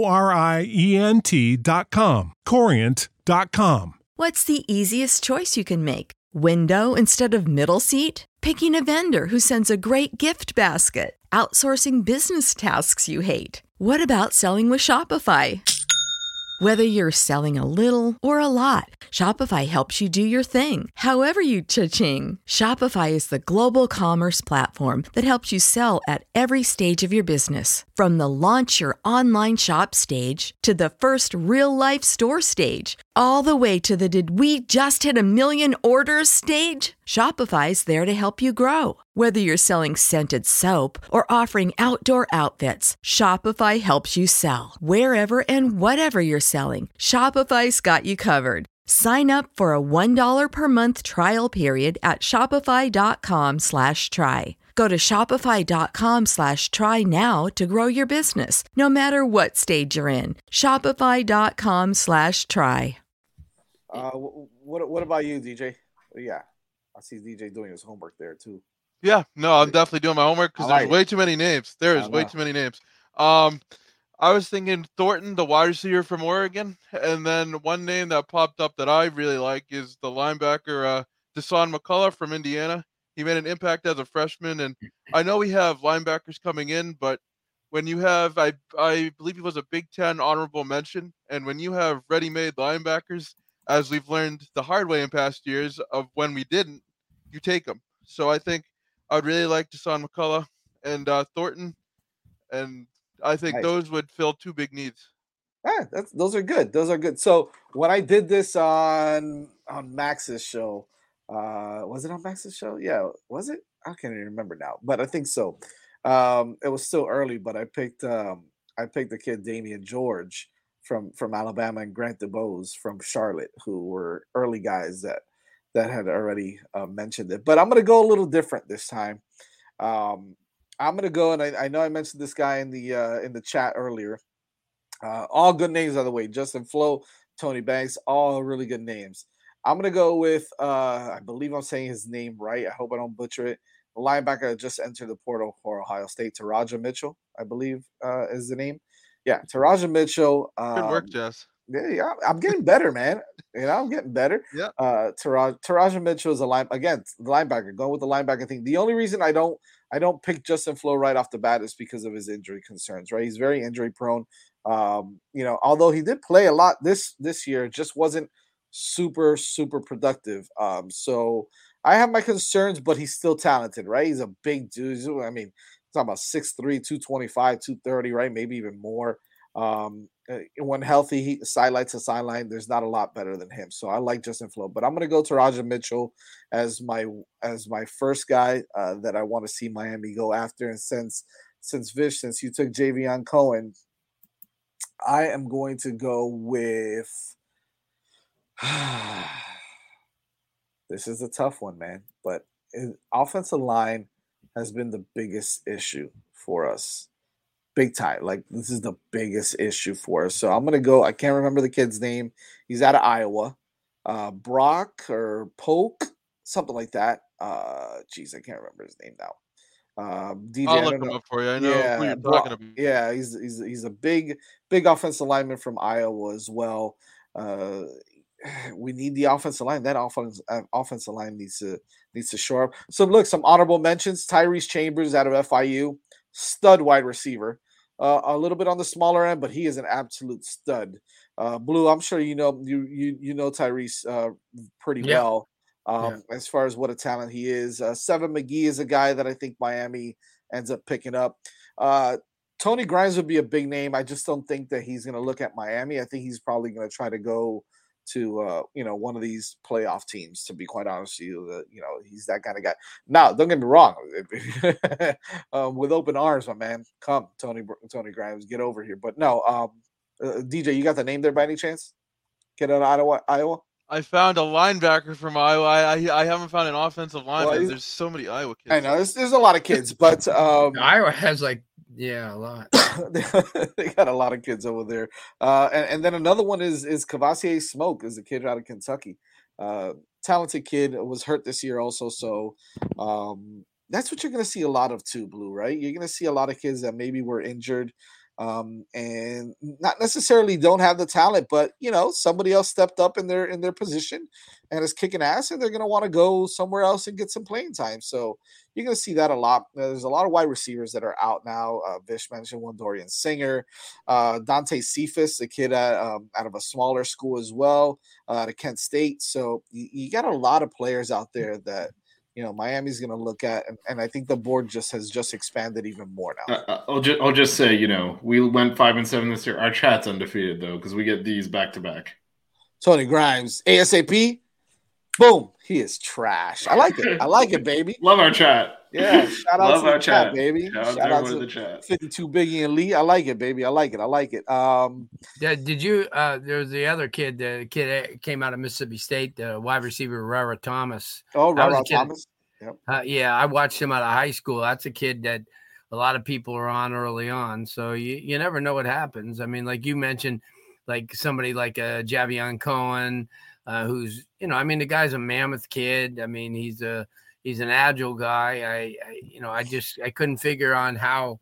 Corient.com. Corient.com. What's the easiest choice you can make? Window instead of middle seat? Picking a vendor who sends a great gift basket? Outsourcing business tasks you hate? What about selling with Shopify? Whether you're selling a little or a lot, Shopify helps you do your thing, however you cha-ching. Shopify is the global commerce platform that helps you sell at every stage of your business. From the launch your online shop stage to the first real-life store stage, all the way to the "did we just hit a million orders" stage? Shopify's there to help you grow. Whether you're selling scented soap or offering outdoor outfits, Shopify helps you sell. Wherever and whatever you're selling, Shopify's got you covered. Sign up for a $1 per month trial period at shopify.com/try. Go to shopify.com/try now to grow your business, no matter what stage you're in. Shopify.com/try. What about you, DJ? Yeah, I see DJ doing his homework there too. Yeah, no, I'm definitely doing my homework because there's way too many names. There is way too many names. I was thinking Thornton, the wide receiver from Oregon, and then one name that popped up that I really like is the linebacker Dasan McCullough from Indiana. He made an impact as a freshman, and I know we have linebackers coming in, but when you have, I believe he was a Big Ten honorable mention, and when you have ready-made linebackers, as we've learned the hard way in past years of when we didn't, you take them. So I think I would really like Dasan McCullough and Thornton, and I think those would fill two big needs. Yeah, those are good. Those are good. So when I did this on Max's show, was it on Max's show? Yeah, was it? I can't even remember now, but I think so. It was still early, but I picked the kid Damian George from Alabama and Grant DuBose from Charlotte, who were early guys that had already mentioned it. But I'm going to go a little different this time. I'm going to go, and I know I mentioned this guy in the chat earlier. All good names, by the way. Justin Flo, Tony Banks, all really good names. I'm going to go with, I believe I'm saying his name right. I hope I don't butcher it. The linebacker that just entered the portal for Ohio State, Taraja Mitchell, I believe is the name. Yeah, Taraja Mitchell. Good work, Jess. Yeah, I'm getting better, man. I'm getting better. Yeah. Taraja Mitchell is the linebacker. Going with the linebacker thing. The only reason I don't pick Justin Flo right off the bat is because of his injury concerns. Right, he's very injury prone. Although he did play a lot this year, it just wasn't super productive. So I have my concerns, but he's still talented. Right, he's a big dude. I mean, talking about 6'3", 225, 230, right? Maybe even more. When healthy, sideline to sideline, there's not a lot better than him. So I like Justin Flo, but I'm going to go to Taraja Mitchell as my first guy that I want to see Miami go after. And since Vish, since you took Javion Cohen, I am going to go with. This is a tough one, man. But offensive line has been the biggest issue for us. Big time. Like, this is the biggest issue for us. So I'm going to go. I can't remember the kid's name. He's out of Iowa. Brock or Polk, something like that. I can't remember his name now. DJ, I'll look him up for you. I know who you're talking about. Yeah, he's a big offensive lineman from Iowa as well. We need the offensive line. That offensive line needs to shore up. So look, some honorable mentions. Tyrese Chambers out of FIU, stud wide receiver. A little bit on the smaller end, but he is an absolute stud. Blue, I'm sure you know Tyrese pretty well. As far as what a talent he is. Seven McGee is a guy that I think Miami ends up picking up. Tony Grimes would be a big name. I just don't think that he's going to look at Miami. I think he's probably going to try to go to one of these playoff teams, to be quite honest with you. He's that kind of guy. Now, don't get me wrong. With open arms, my man. Come, Tony Grimes, get over here. But no, DJ, you got the name there by any chance? Get out of Iowa? I found a linebacker from Iowa. I haven't found an offensive lineman. There's so many Iowa kids. I know there's a lot of kids, but Iowa has a lot. They got a lot of kids over there. And then another one is Kavasier Smoke, is a kid out of Kentucky. Talented kid, was hurt this year also. So that's what you're going to see a lot of too, Blue, right? You're going to see a lot of kids that maybe were injured and not necessarily don't have the talent, but somebody else stepped up in their position and is kicking ass, and they're going to want to go somewhere else and get some playing time. So you're going to see that a lot. There's a lot of wide receivers that are out now. Vish mentioned one, Dorian Singer, Dante Cephas, the kid out of a smaller school as well, to Kent State. So you got a lot of players out there that Miami's going to look at, and I think the board has expanded even more now. I'll just say, we went 5-7 this year. Our chat's undefeated though, because we get these back to back. Tony Grimes, ASAP. Boom. He is trash. I like it. I like it, baby. Love our chat. Yeah. Shout out Love to the our chat, chat, baby. Shout out to the chat. 52 Biggie and Lee. I like it, baby. I like it. Did you? There's the other kid. The kid came out of Mississippi State. The wide receiver, Rara Thomas. Oh, Rara Thomas. Yep. Yeah, I watched him out of high school. That's a kid that a lot of people are on early on. So you never know what happens. I mean, like you mentioned, like somebody like Javion Cohen, who's, the guy's a mammoth kid. I mean, he's an agile guy. I couldn't figure on how,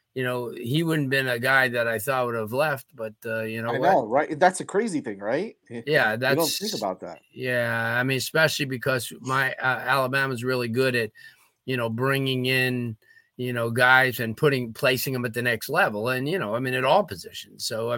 he wouldn't have been a guy that I thought would have left, but I know, right? That's a crazy thing, right? Yeah. You don't think about that. Yeah. I mean, especially because my Alabama's really good at, bringing in, guys and placing them at the next level. And, at all positions. So,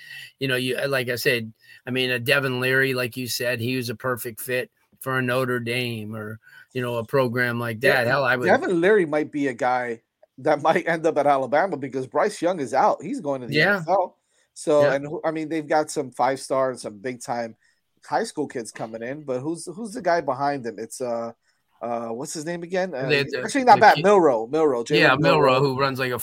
like I said, a Devin Leary, like you said, he was a perfect fit for a Notre Dame or, a program like that. Yeah, Devin Leary might be a guy that might end up at Alabama because Bryce Young is out. He's going to the NFL. So, and they've got some 5-star and some big time high school kids coming in, but who's the guy behind them? It's what's his name again? Actually, not bad. Milroe. Milroe, who runs like a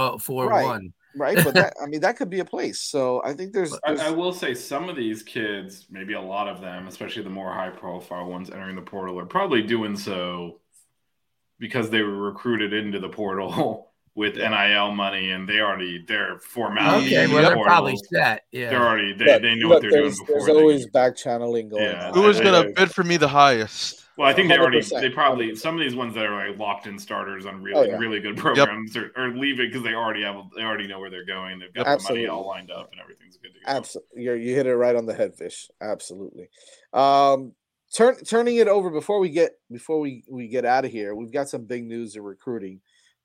4.1. Right, but that could be a place. So I think there's I will say some of these kids, maybe a lot of them, especially the more high profile ones entering the portal, are probably doing so because they were recruited into the portal with NIL money and they're formality. Okay, well, they're probably set. Yeah, they're already they know what they're doing before. There's always back channeling going on. Who was going to bid for me the highest? Well, I think they probably some of these ones that are like locked in starters on really good programs or leave it because they already know where they're going. They've got the money all lined up and everything's good to go. Absolutely, you hit it right on the head, Fish. Absolutely. Turning it over before we get out of here, we've got some big news in recruiting.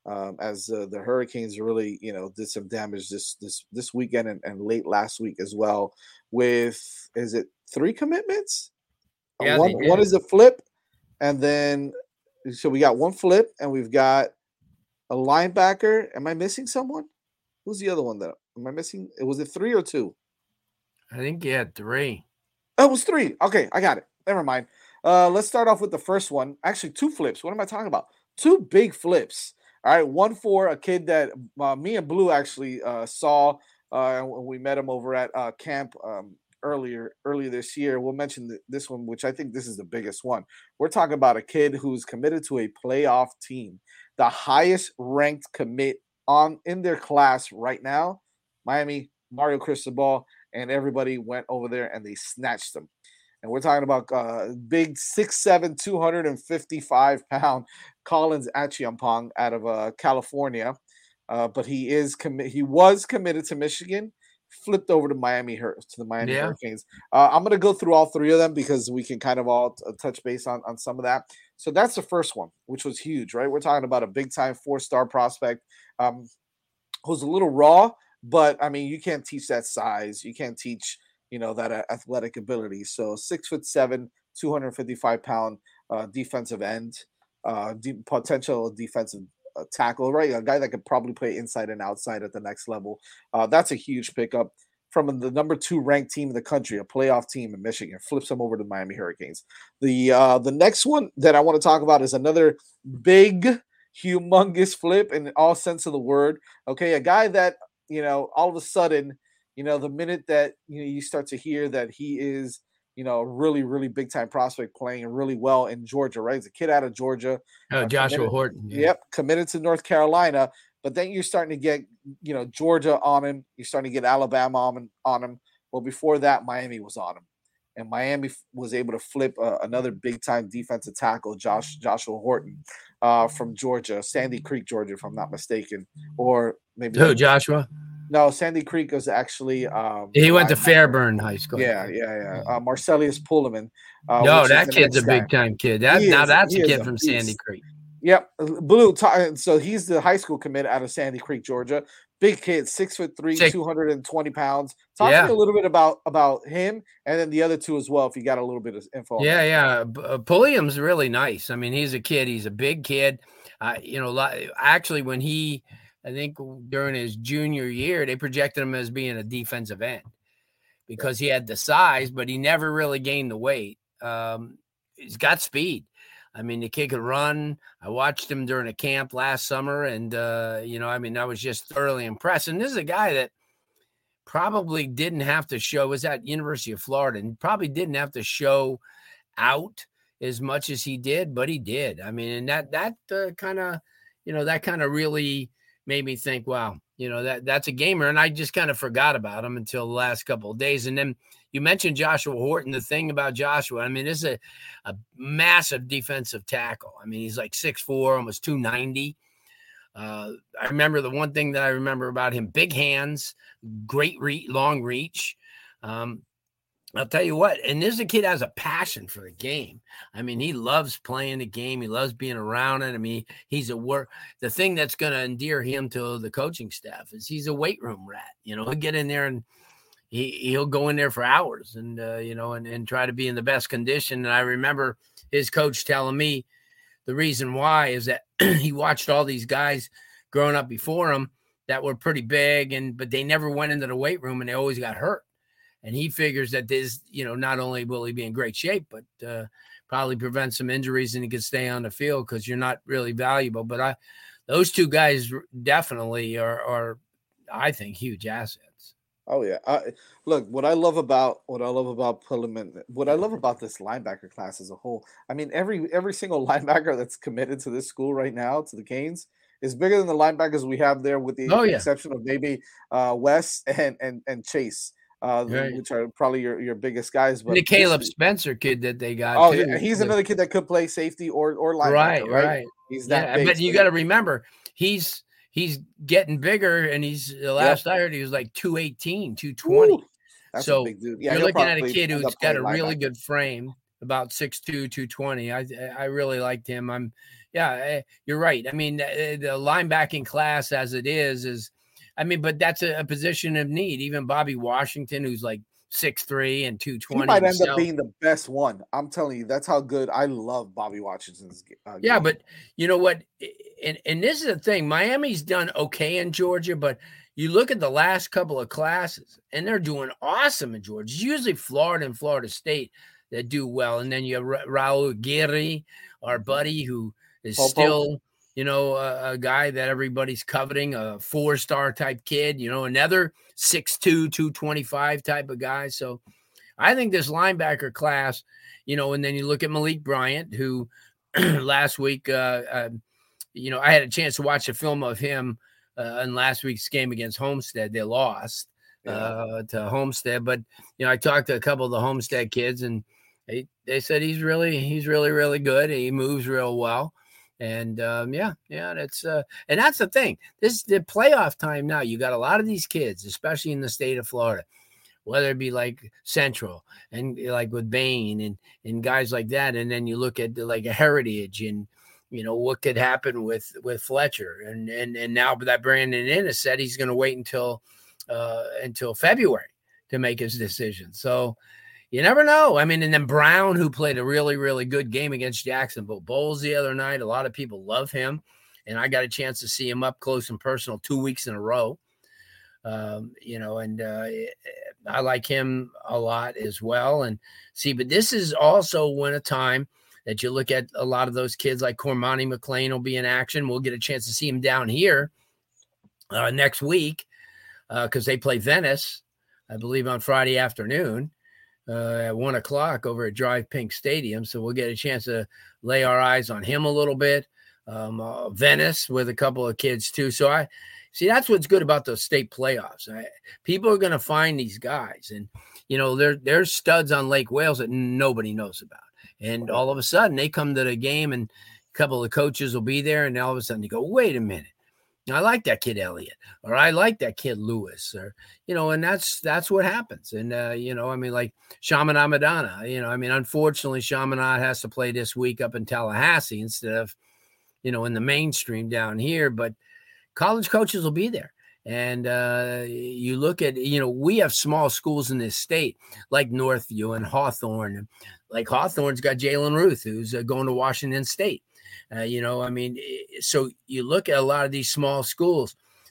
As the Hurricanes really did some damage this weekend and late last week as well. With is it 3 commitments? Yeah, one is a flip. And then, so we got 1 flip, and we've got a linebacker. Am I missing someone? Who's the other one that am I missing? Was it 3 or 2? I think you had 3. Oh, it was 3. Okay, I got it. Never mind. Let's start off with the first one. Actually, 2 flips. What am I talking about? 2 big flips. All right, one for a kid that me and Blue actually saw when we met him over at camp earlier this year. We'll mention this one, which I think this is the biggest one. We're talking about a kid who's committed to a playoff team, the highest ranked commit in their class right now. Miami, Mario Cristobal, and everybody went over there and they snatched him. And we're talking about big 6'7", 255-pound Collins Achiampong out of California. But he was committed to Michigan, flipped over to the Miami Hurricanes. I'm going to go through all 3 of them because we can kind of all touch base on some of that. So that's the first one, which was huge, right? We're talking about a big-time 4-star prospect who's a little raw, but, you can't teach that size. You can't teach, that athletic ability. So 6'7", 255-pound defensive end, potential defensive tackle, right? A guy that could probably play inside and outside at the next level. That's a huge pickup from the number 2 ranked team in the country, a playoff team in Michigan. Flips them over to the Miami Hurricanes. The next one that I want to talk about is another big, humongous flip in all sense of the word. Okay, a guy that all of a sudden, the minute that you start to hear that he is a really, really big time prospect playing really well in Georgia, right? He's a kid out of Georgia. Joshua Horton. Yeah. Yep. Committed to North Carolina. But then you're starting to get, Georgia on him. You're starting to get Alabama on him. Well, before that, Miami was on him. And Miami was able to flip another big time defensive tackle, Joshua Horton from Georgia, Sandy Creek, Georgia, if I'm not mistaken. Or maybe. Who, Joshua? No, Sandy Creek was actually he went to Fairburn High School. Yeah. Marcellus Pullman. No, that kid's a big time kid. That's a kid from Sandy Creek. Yep, Blue. So he's the high school commit out of Sandy Creek, Georgia. Big kid, 6'3", 220 pounds. Talk to me a little bit about him, and then the other 2 as well, if you got a little bit of info. Pulliam's really nice. He's a kid. He's a big kid. Actually, when I think during his junior year, they projected him as being a defensive end because he had the size, but he never really gained the weight. He's got speed. I mean, the kid could run. I watched him during a camp last summer, and, I was just thoroughly impressed. And this is a guy that probably didn't have to show, was at University of Florida, and probably didn't have to show out as much as he did, but he did. I mean, and that kind of really made me think, wow, that's a gamer. And I just kind of forgot about him until the last couple of days. And then you mentioned Joshua Horton. The thing about Joshua, I mean, this is a massive defensive tackle. I mean, he's like 6'4", almost 290. I remember the one thing that I remember about him, big hands, great long reach. I'll tell you what, and this kid has a passion for the game. I mean, he loves playing the game. He loves being around it. I mean, the thing that's going to endear him to the coaching staff is he's a weight room rat. He'll get in there and he'll go in there for hours and, and try to be in the best condition. And I remember his coach telling me the reason why is that he watched all these guys growing up before him that were pretty big, but they never went into the weight room and they always got hurt. And he figures that this, not only will he be in great shape, but probably prevent some injuries and he can stay on the field because you're not really valuable. But those two guys definitely are, I think, huge assets. Oh yeah. Look, what I love about Pullman, what I love about this linebacker class as a whole. I mean, every single linebacker that's committed to this school right now, to the Canes, is bigger than the linebackers we have there, with the exception of maybe Wes and Chase. Right. Which are probably your biggest guys. But the Caleb Spencer kid that they got. Oh, yeah, he's another kid that could play safety or linebacker. Right. He's that big. But you got to remember, he's getting bigger, and he's the last I heard he was like 218, 220. Ooh, that's so a big dude. Yeah, you're looking at a kid who's got a really good frame, about 6'2", 220. I really liked him. You're right. I mean, the linebacking class as it is. I mean, but that's a position of need. Even Bobby Washington, who's like 6'3" and 220. He might end up being the best one. I'm telling you, that's how good. I love Bobby Washington's game. But you know what? And this is the thing. Miami's done okay in Georgia, but you look at the last couple of classes, and they're doing awesome in Georgia. It's usually Florida and Florida State that do well. And then you have Raul Aguirre, our buddy, who is still – a guy that everybody's coveting, a 4-star type kid, another 6'2", 225 type of guy. So I think this linebacker class, and then you look at Malik Bryant, who last week, I had a chance to watch a film of him in last week's game against Homestead. They lost to Homestead, but, I talked to a couple of the Homestead kids, and they said he's really, really good. He moves real well. And that's and that's the thing. This is the playoff time now. You got a lot of these kids, especially in the state of Florida, whether it be like Central and like with Bain and guys like that. And then you look at like a Heritage and what could happen with Fletcher and now that Brandon Inniss said he's going to wait until February to make his decision. So you never know. I mean, and then Brown, who played a really, really good game against Jacksonville Bulls the other night. A lot of people love him. And I got a chance to see him up close and personal 2 weeks in a row. I like him a lot as well. And but this is also when a time that you look at a lot of those kids like Cormani McLean will be in action. We'll get a chance to see him down here next week because they play Venice, I believe, on Friday afternoon. At 1:00 over at Drive Pink Stadium. So we'll get a chance to lay our eyes on him a little bit. Venice with a couple of kids too. So I see that's what's good about those state playoffs. People are going to find these guys and, there's studs on Lake Wales that nobody knows about. And all of a sudden they come to the game and a couple of coaches will be there. And all of a sudden you go, wait a minute. I like that kid Elliott, or I like that kid Lewis, or and that's what happens. And like Chaminade Madonna, unfortunately Chaminade has to play this week up in Tallahassee instead of in the mainstream down here. But college coaches will be there, and you look at we have small schools in this state like Northview and Hawthorne, and like Hawthorne's got Jalen Ruth, who's going to Washington State. So you look at a lot of these small schools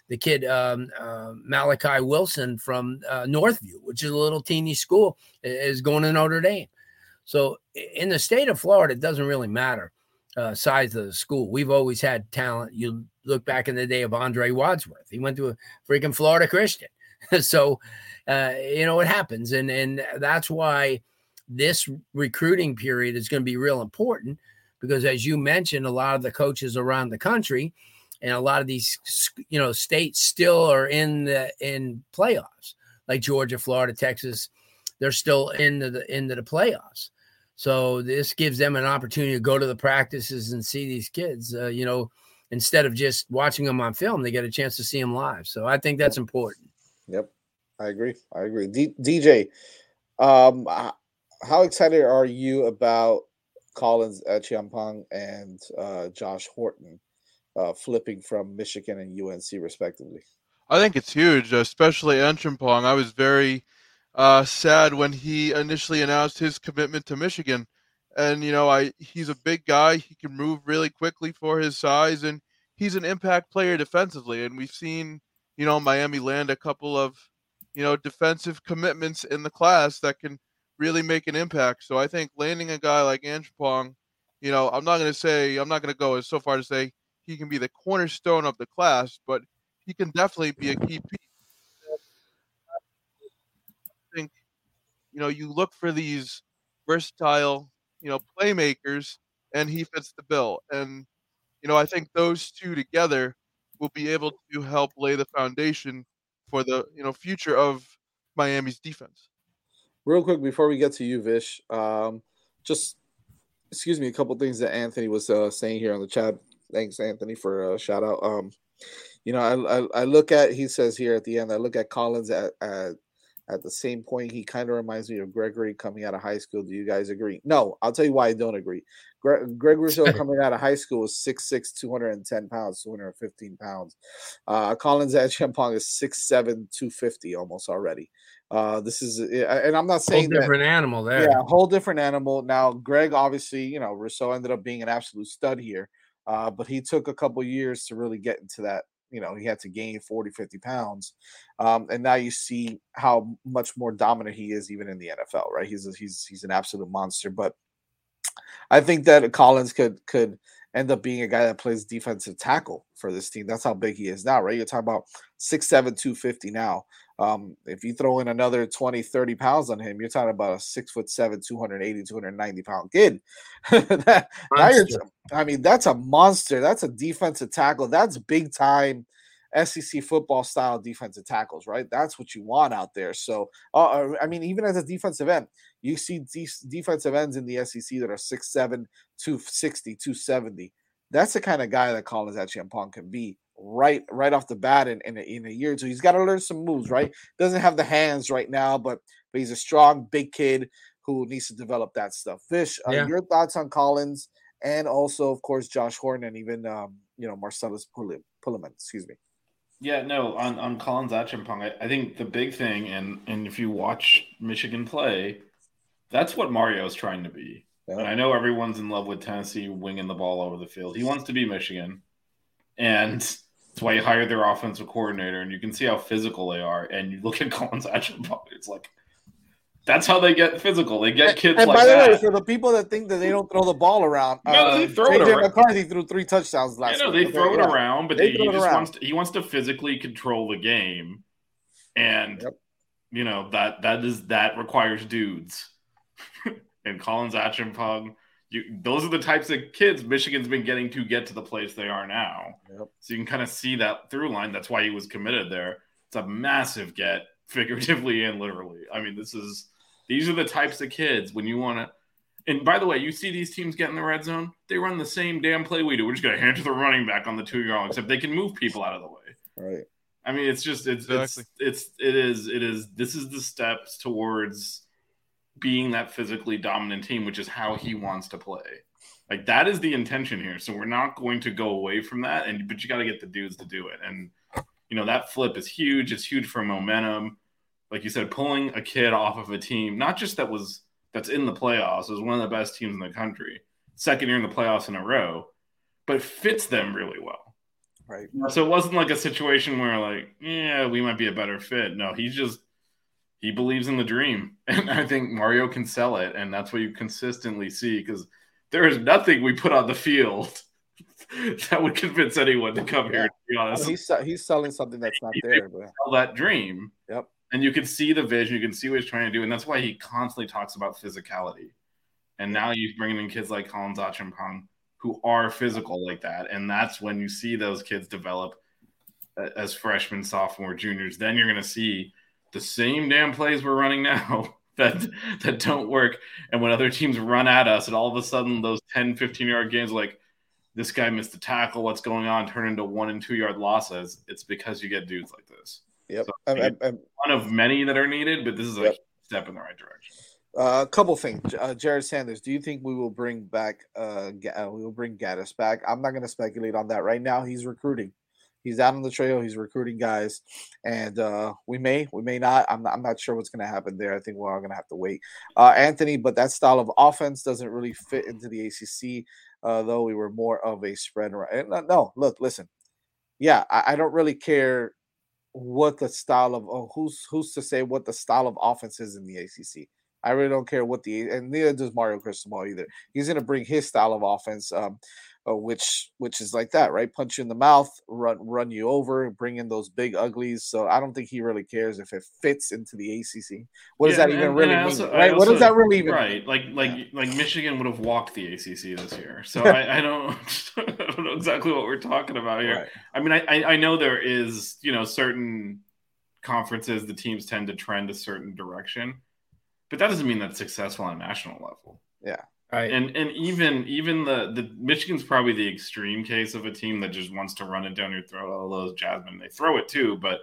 the kid Malachi Wilson from Northview, which is a little teeny school, is going to Notre Dame. So in the state of Florida, it doesn't really matter size of the school. We've always had talent. You look back in the day of Andre Wadsworth. He went to a freaking Florida Christian. So, it happens. And that's why this recruiting period is going to be real important because, as you mentioned, a lot of the coaches around the country and a lot of these, states still are in playoffs, like Georgia, Florida, Texas. They're still into the playoffs. So this gives them an opportunity to go to the practices and see these kids, instead of just watching them on film, they get a chance to see them live. So I think that's important. Yep. I agree. DJ, how excited are you about Collins Acheampong and Josh Horton flipping from Michigan and UNC respectively? I think it's huge, especially Acheampong. I was very sad when he initially announced his commitment to Michigan. And, he's a big guy. He can move really quickly for his size, and he's an impact player defensively. And we've seen, Miami land a couple of, defensive commitments in the class that can really make an impact. So I think landing a guy like Acheampong, I'm not going to go as so far to say he can be the cornerstone of the class, but he can definitely be a key piece. I think, you look for these versatile, playmakers, and he fits the bill. And, I think those two together will be able to help lay the foundation for the, future of Miami's defense. Real quick, before we get to you, Vish, just, excuse me, a couple things that Anthony was saying here on the chat. Thanks, Anthony, for a shout out. I look at, he says here at the end, I look at Collins at the same point. He kind of reminds me of Gregory coming out of high school. Do you guys agree? No, I'll tell you why I don't agree. Greg Rousseau coming out of high school was 6'6", 210 pounds, 215 pounds. Collins Acheampong is 6'7", 250 almost already. This is, and I'm not saying whole different animal there. Yeah, a whole different animal. Now, Greg, obviously, Rousseau ended up being an absolute stud here, but he took a couple years to really get into that. He had to gain 40, 50 pounds. And now you see how much more dominant he is even in the NFL, right? He's an absolute monster. But I think that Collins could end up being a guy that plays defensive tackle for this team. That's how big he is now, right? You're talking about 6'7", 250 now. If you throw in another 20, 30 pounds on him, you're talking about a 6'7", 280, 290 pound kid. That's a monster. That's a defensive tackle. That's big time SEC football style defensive tackles, right? That's what you want out there. So, even as a defensive end, you see these defensive ends in the SEC that are 6'7", 260, 270. That's the kind of guy that Collins Acheampong can be right off the bat in a year or two. He's got to learn some moves, right? Doesn't have the hands right now, but he's a strong, big kid who needs to develop that stuff. Fish, your thoughts on Collins and also, of course, Josh Horton and even, Marcellus Pulliman, excuse me. Yeah, no, on Collins Acheampong, I think the big thing, and if you watch Michigan play, that's what Mario's trying to be. Yeah. And I know everyone's in love with Tennessee winging the ball over the field. He wants to be Michigan, and that's why you hired their offensive coordinator, and you can see how physical they are. And you look at Collins Acheampong, it's like, that's how they get physical. They get kids like that. And by the way, for the people that think that they don't throw the ball around, they throw it around. McCarthy threw 3 touchdowns last week. They throw it around, but he wants to physically control the game, and that requires dudes. And Collins Acheampong, those are the types of kids Michigan's been getting to get to the place they are now. Yep. So you can kind of see that through line. That's why he was committed there. It's a massive get, figuratively and literally. I mean, these are the types of kids when you want to. And by the way, you see these teams get in the red zone, they run the same damn play we do. We're just going to hand to the running back on the 2-yard line, except they can move people out of the way. Right. I mean, it's just exactly. This is the steps towards being that physically dominant team, which is how he wants to play. Like, that is the intention here. So we're not going to go away from that, but you got to get the dudes to do it. And that flip is huge. It's huge for momentum. Like you said, pulling a kid off of a team, not just that's in the playoffs, is one of the best teams in the country, second year in the playoffs in a row, but fits them really well. Right. So it wasn't like a situation where like, yeah, we might be a better fit. No, he believes in the dream, and I think Mario can sell it, and that's what you consistently see because there is nothing we put on the field that would convince anyone to come here. To be honest, he's selling something that's not there. But sell that dream. Yep. And you can see the vision, you can see what he's trying to do, and that's why he constantly talks about physicality. And now you're bringing in kids like Collins Achimpong who are physical like that, and that's when you see those kids develop as freshmen, sophomore, juniors. Then you're going to see the same damn plays we're running now that don't work. And when other teams run at us, and all of a sudden those 10, 15-yard games like this guy missed a tackle, what's going on, turn into 1 and 2 yard losses. It's because you get dudes like this. Yep. So one of many that are needed, but this is a step in the right direction. A couple things. Jared Sanders, do you think we will bring back Gaddis back? I'm not going to speculate on that right now. He's recruiting. He's out on the trail. He's recruiting guys, and we may not. I'm not sure what's going to happen there. I think we're all going to have to wait. Anthony, but that style of offense doesn't really fit into the ACC, though we were more of a spread. No, look, listen. Yeah, I don't really care what the style of who's to say what the style of offense is in the ACC. I really don't care and neither does Mario Cristobal either. He's going to bring his style of offense, which is like that, right? Punch you in the mouth, run you over, bring in those big uglies. So I don't think he really cares if it fits into the ACC. What does that even really mean? Right? What does that really even mean? Right. Like Michigan would have walked the ACC this year. So I don't know exactly what we're talking about here. Right. I mean, I know there is, certain conferences, the teams tend to trend a certain direction, but that doesn't mean that's successful on a national level. Yeah. Right. And even the Michigan's probably the extreme case of a team that just wants to run it down your throat. Although Jasmine, they throw it too, but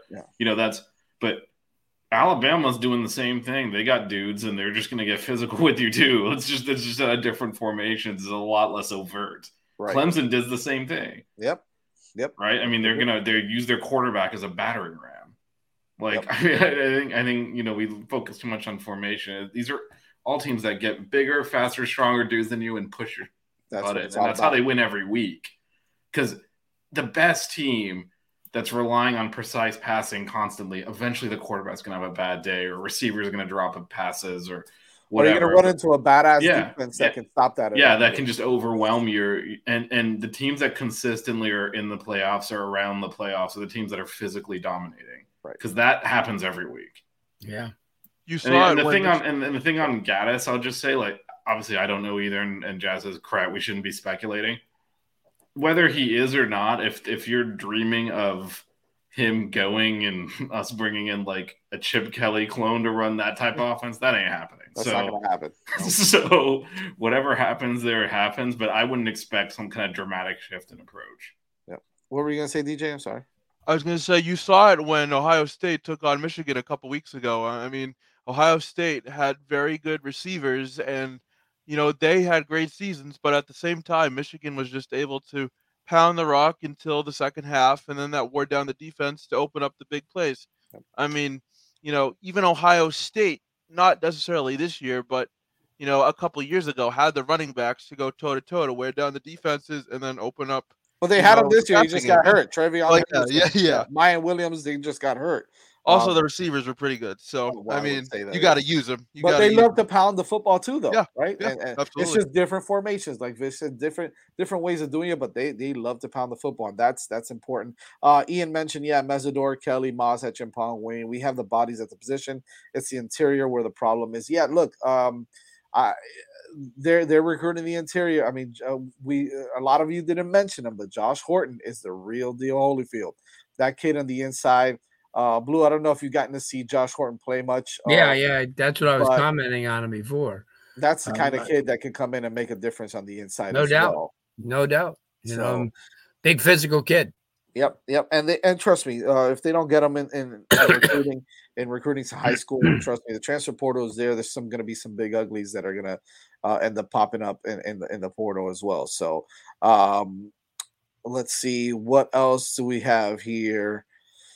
but Alabama's doing the same thing. They got dudes, and they're just going to get physical with you too. It's just a different formations. It's a lot less overt. Right. Clemson does the same thing. Yep. Right. I mean, they use their quarterback as a battering ram. Like I think we focus too much on formation. These are all teams that get bigger, faster, stronger dudes than you and push your butt in. And that's how they win every week. Because the best team that's relying on precise passing constantly, eventually the quarterback's going to have a bad day or receivers are going to drop passes or whatever. Or you're going to run into a badass defense that can stop that. That can just overwhelm you. And the teams that consistently are in the playoffs or around the playoffs are the teams that are physically dominating. Right. Because that happens every week. Yeah. You saw and the thing on Gaddis, I'll just say, like, obviously I don't know either, and Jazz is correct. We shouldn't be speculating. Whether he is or not, if you're dreaming of him going and us bringing in like a Chip Kelly clone to run that type of offense, that ain't happening. That's not going to happen. So whatever happens there, it happens. But I wouldn't expect some kind of dramatic shift in approach. Yep. What were you going to say, DJ? I'm sorry. I was going to say, you saw it when Ohio State took on Michigan a couple weeks ago. I mean, Ohio State had very good receivers and, they had great seasons, but at the same time, Michigan was just able to pound the rock until the second half, and then that wore down the defense to open up the big plays. I mean, even Ohio State, not necessarily this year, but, a couple of years ago, had the running backs to go toe-to-toe to wear down the defenses and then open up. Well, they had him this year. He just got hurt. Trevion. Yeah. Mayan Williams, they just got hurt. Also, the receivers were pretty good. So, you got to use them. But they love to pound the football too, though. Yeah, right? Yeah, and absolutely. It's just different formations. Like this is different ways of doing it, but they love to pound the football. And that's important. Ian mentioned, Mesidor, Kelly, Moss, Chimpong, Wayne. We have the bodies at the position. It's the interior where the problem is. Yeah, look, they're recruiting the interior. I mean, a lot of you didn't mention him, but Josh Horton is the real deal. Holyfield, that kid on the inside. Blue, I don't know if you've gotten to see Josh Horton play much. Yeah, that's what I was commenting on him before. That's the kind of kid that can come in and make a difference on the inside. No doubt. Big physical kid. Yep. And trust me, if they don't get them in recruiting to high school, trust me, the transfer portal is there. There's going to be some big uglies that are going to end up popping up in the portal as well. So let's see, what else do we have here?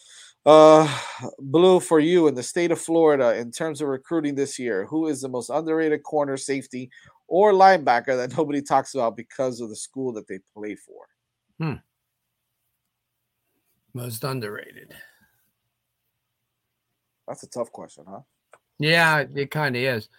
Blue, for you in the state of Florida, in terms of recruiting this year, who is the most underrated corner, safety, or linebacker that nobody talks about because of the school that they played for? Most underrated. That's a tough question, huh? Yeah, it kind of is.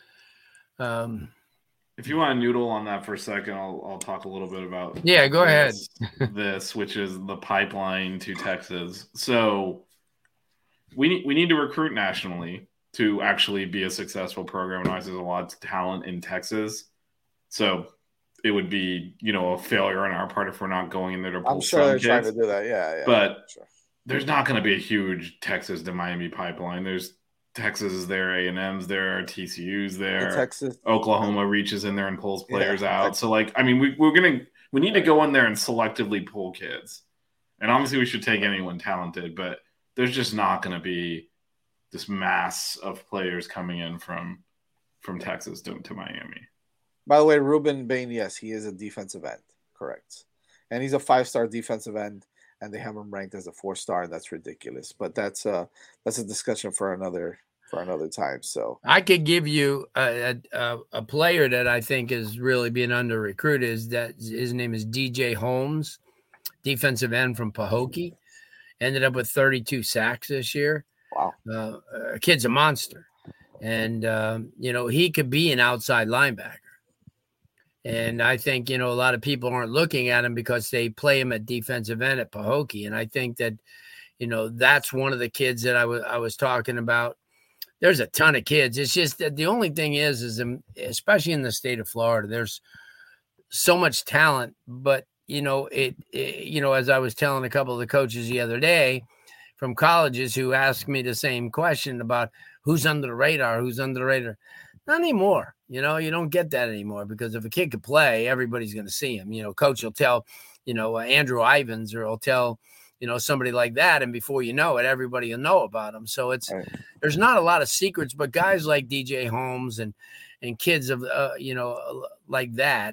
If you want to noodle on that for a second, I'll talk a little bit about go ahead. This, which is the pipeline to Texas. So we need to recruit nationally to actually be a successful program. And obviously, there's a lot of talent in Texas. So it would be, a failure on our part if we're not going in there to pull I'm sure they're trying to do that. Yeah. But sure. There's not going to be a huge Texas to Miami pipeline. There's Texas is there, A&M's there, TCU's there. Texas, Oklahoma reaches in there and pulls players out. So, we need to go in there and selectively pull kids. And obviously, we should take anyone talented, but there's just not going to be this mass of players coming in from Texas to Miami. By the way, Ruben Bain, yes, he is a defensive end, correct, and he's a 5-star defensive end, and they have him ranked as a 4-star. That's ridiculous, but that's a discussion for another time. So I could give you a player that I think is really being under recruited. Is that his name is DJ Holmes, defensive end from Pahokee, ended up with 32 sacks this year. Wow, kid's a monster, and he could be an outside linebacker. And I think, a lot of people aren't looking at him because they play him at defensive end at Pahokee. And I think that, that's one of the kids that I was talking about. There's a ton of kids. It's just that the only thing is especially in the state of Florida, there's so much talent. But, as I was telling a couple of the coaches the other day from colleges who asked me the same question about who's under the radar. Not anymore. You don't get that anymore because if a kid could play, everybody's going to see him. Coach will tell, Andrew Ivins, or he'll tell, somebody like that. And before you know it, everybody will know about him. So there's not a lot of secrets, but guys like DJ Holmes and kids of, like that,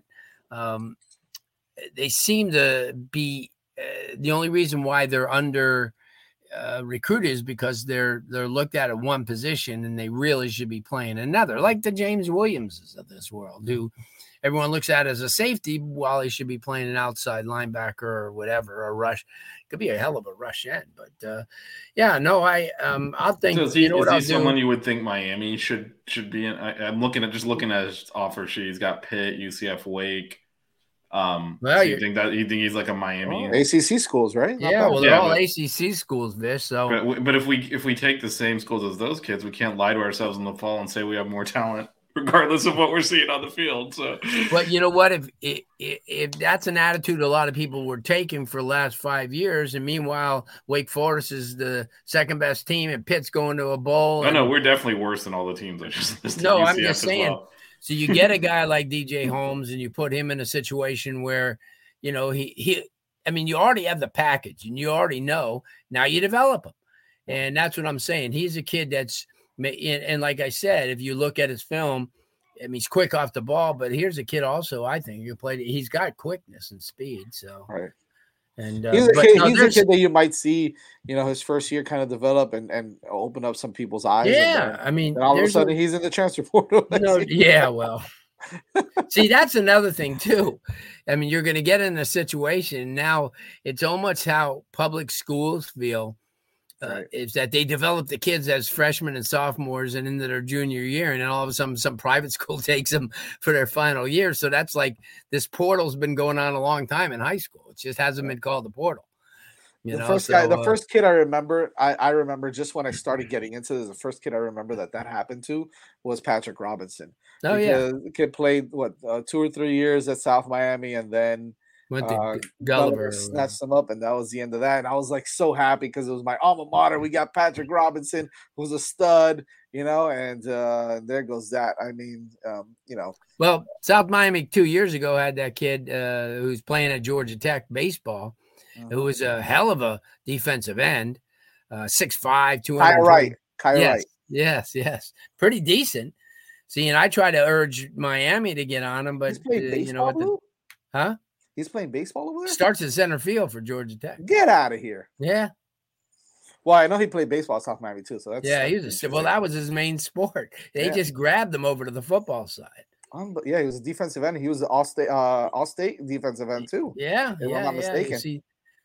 they seem to be the only reason why they're under recruiters because they're looked at one position and they really should be playing another, like the James Williamses of this world, who everyone looks at as a safety while he should be playing an outside linebacker or whatever, a rush. Could be a hell of a rush end, but I'll think. So is he someone you would think Miami should be in? I'm looking at his offer sheet. He's got Pitt, UCF, Wake. So you think he's like a Miami ACC schools, right? Yeah, they're all ACC schools, Vish. So, but if we take the same schools as those kids, we can't lie to ourselves in the fall and say we have more talent, regardless of what we're seeing on the field. So, but you know what? If that's an attitude a lot of people were taking for the last 5 years, and meanwhile Wake Forest is the second best team, and Pitt's going to a bowl. No, we're definitely worse than all the teams I just listed. No, I'm just saying. Well. So you get a guy like DJ Holmes and you put him in a situation where, you already have the package and you already know. Now you develop him. And that's what I'm saying. He's a kid and like I said, if you look at his film, he's quick off the ball, but here's a kid also, I think, he's got quickness and speed. So, right. And he's a kid that you might see, his first year kind of develop and open up some people's eyes. Yeah, and all of a sudden he's in the transfer portal. See, that's another thing too. You're going to get in a situation now. It's almost how public schools feel. Is that they develop the kids as freshmen and sophomores and into their junior year, and then all of a sudden some private school takes them for their final year. So that's like this portal's been going on a long time in high school. It just hasn't been called the portal. The first kid I remember, I remember just when I started getting into this, the first kid I remember that happened to was Patrick Robinson. The kid played 2 or 3 years at South Miami, and then went to Gulliver, snatched him up, and that was the end of that. And I was like so happy because it was my alma mater. We got Patrick Robinson, who's a stud, and there goes that. Well, South Miami 2 years ago had that kid who's playing at Georgia Tech baseball, who was a hell of a defensive end, 6'5", 200. Kyle Wright. Yes, pretty decent. See, and I try to urge Miami to get on him, but He's playing baseball over there? Starts at center field for Georgia Tech. Get out of here. Yeah. Well, I know he played baseball at South Miami too. So that's that was his main sport. They just grabbed him over to the football side. He was a defensive end. He was an all-state defensive end too. Yeah, if I'm not mistaken.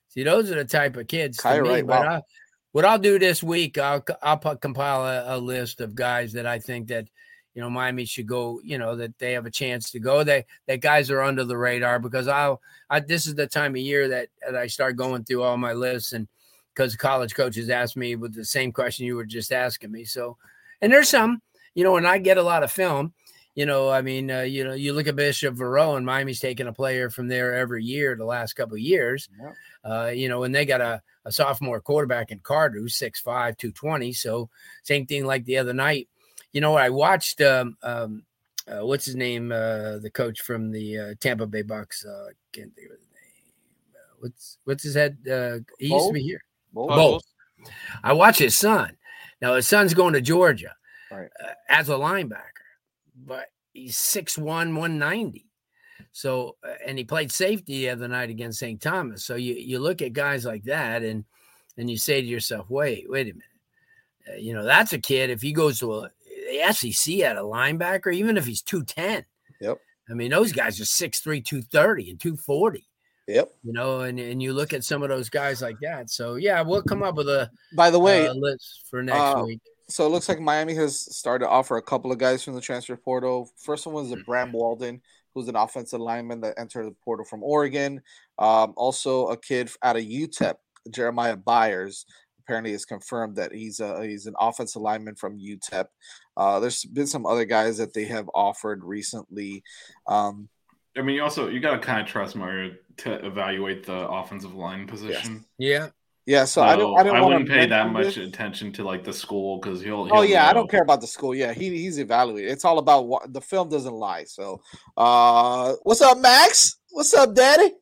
See, those are the type of kids to Kyle me. Wright, But wow. what I'll do this week, I'll compile a list of guys that I think that, Miami should go, that they have a chance to go. That guys are under the radar, because this is the time of year that I start going through all my lists, and because college coaches ask me with the same question you were just asking me. So, and there's some, and I get a lot of film. You look at Bishop Verot, and Miami's taken a player from there every year the last couple of years. Yeah. And they got a sophomore quarterback in Carter who's 6'5", 220. So same thing like the other night. I watched what's his name, the coach from the Tampa Bay Bucks. Can't think of his name. What's his head? He used to be here. Bowles. I watch his son. Now his son's going to Georgia, right, as a linebacker, but he's 6'1", 190. So, and he played safety the other night against St. Thomas. So you look at guys like that, and you say to yourself, wait a minute. That's a kid. If he goes to the SEC at a linebacker, even if he's 210. Yep. I mean, those guys are 6'3", 230 and 240. Yep. And you look at some of those guys like that. So yeah, we'll come up with a list for next week. So it looks like Miami has started to offer a couple of guys from the transfer portal. First one was Bram Walden, who's an offensive lineman that entered the portal from Oregon. Also a kid out of UTEP, Jeremiah Byers. Apparently it's confirmed that he's an offensive lineman from UTEP. There's been some other guys that they have offered recently. You got to kind of trust Mario to evaluate the offensive line position. Yes. Yeah. So I wouldn't pay that much attention to like the school, because he'll know. I don't care about the school. Yeah, he's evaluated. It's all about what the film doesn't lie. So, what's up, Max? What's up, Daddy?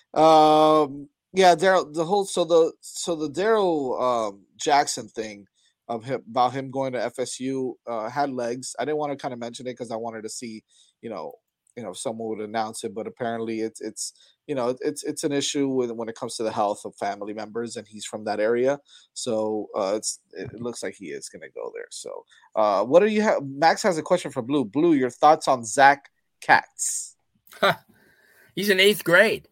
Yeah, Daryl. The Daryl Jackson thing about him going to FSU had legs. I didn't want to kind of mention it because I wanted to see, if someone would announce it, but apparently it's an issue when it comes to the health of family members, and he's from that area, so it looks like he is going to go there. So, what do you have? Max has a question for Blue. Blue, your thoughts on Zach Katz? He's in 8th grade.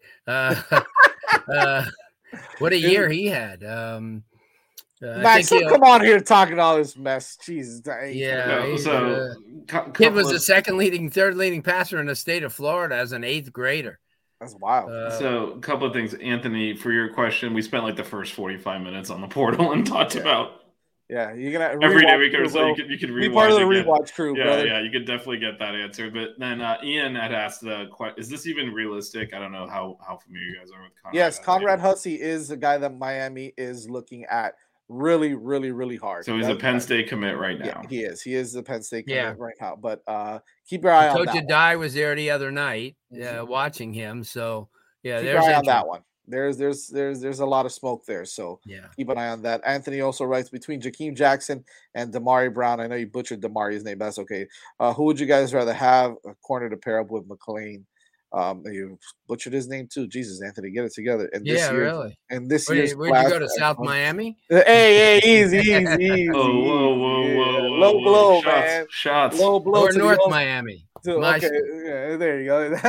What a year he had. Max, don't come on here talking all this mess. Jesus. Yeah. Kid was the third leading passer in the state of Florida as an 8th grader. That's wild. So a couple of things, Anthony, for your question, we spent like the first 45 minutes on the portal and talked about. Yeah, you're gonna every day we could, so you could rewind. Be part of the rewatch crew, brother. Yeah, you could definitely get that answer. But then Ian had asked the question: is this even realistic? I don't know how familiar you guys are with Conrad. Yes, Conrad Hussey is the guy that Miami is looking at really, really, really hard. So he's a Penn State commit right now. Yeah, he is. He is the Penn State commit right now. But keep your eye on that. Coach Adai was there the other night, watching him. So yeah, keep your eye on that one. There's a lot of smoke there, so keep an eye on that. Anthony also writes, between Jakeem Jackson and Damari Brown. I know you butchered Damari's name, that's okay. Who would you guys rather have a corner to pair up with McLean? You butchered his name too. Jesus, Anthony, get it together. And really. And this year's where'd you go to South Miami? Hey, easy. Whoa. Low blow, Shots. Low blow. Or North Miami. Okay, there you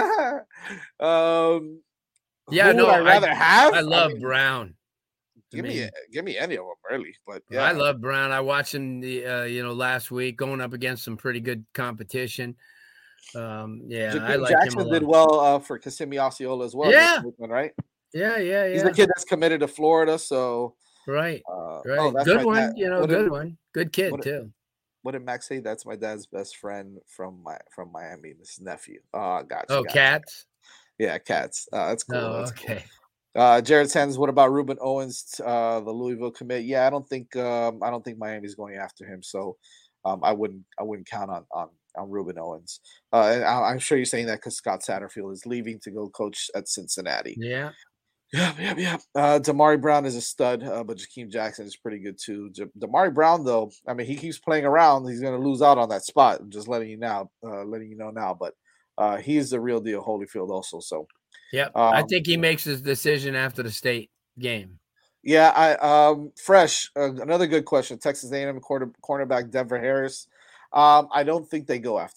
go. Yeah, no, I'd rather have. I love Brown. Give me any of them early, but yeah, I love Brown. I watched him last week going up against some pretty good competition. Jakeem I like Jackson him a lot. did well for Kissimmee Osceola as well. Yeah, right. Yeah. He's the kid that's committed to Florida, so right. Oh, good one. Good one. Good kid too. What did Max say? That's my dad's best friend from Miami, his nephew. Oh, gotcha. Oh, Katz. Yeah, Katz. That's cool. Oh, that's okay. Cool. Jared Sanders, what about Ruben Owens, the Louisville commit? Yeah, I don't think Miami's going after him. So I wouldn't count on Ruben Owens. And I'm sure you're saying that because Scott Satterfield is leaving to go coach at Cincinnati. Yeah. Damari Brown is a stud, but Jakeem Jackson is pretty good too. Damari Brown, though, I mean, he keeps playing around. He's going to lose out on that spot. I'm just letting you know now. But he's the real deal, Holyfield also. So, I think he makes his decision after the state game. Yeah, Fresh. Another good question. Texas A&M cornerback Denver Harris. I don't think they go after him.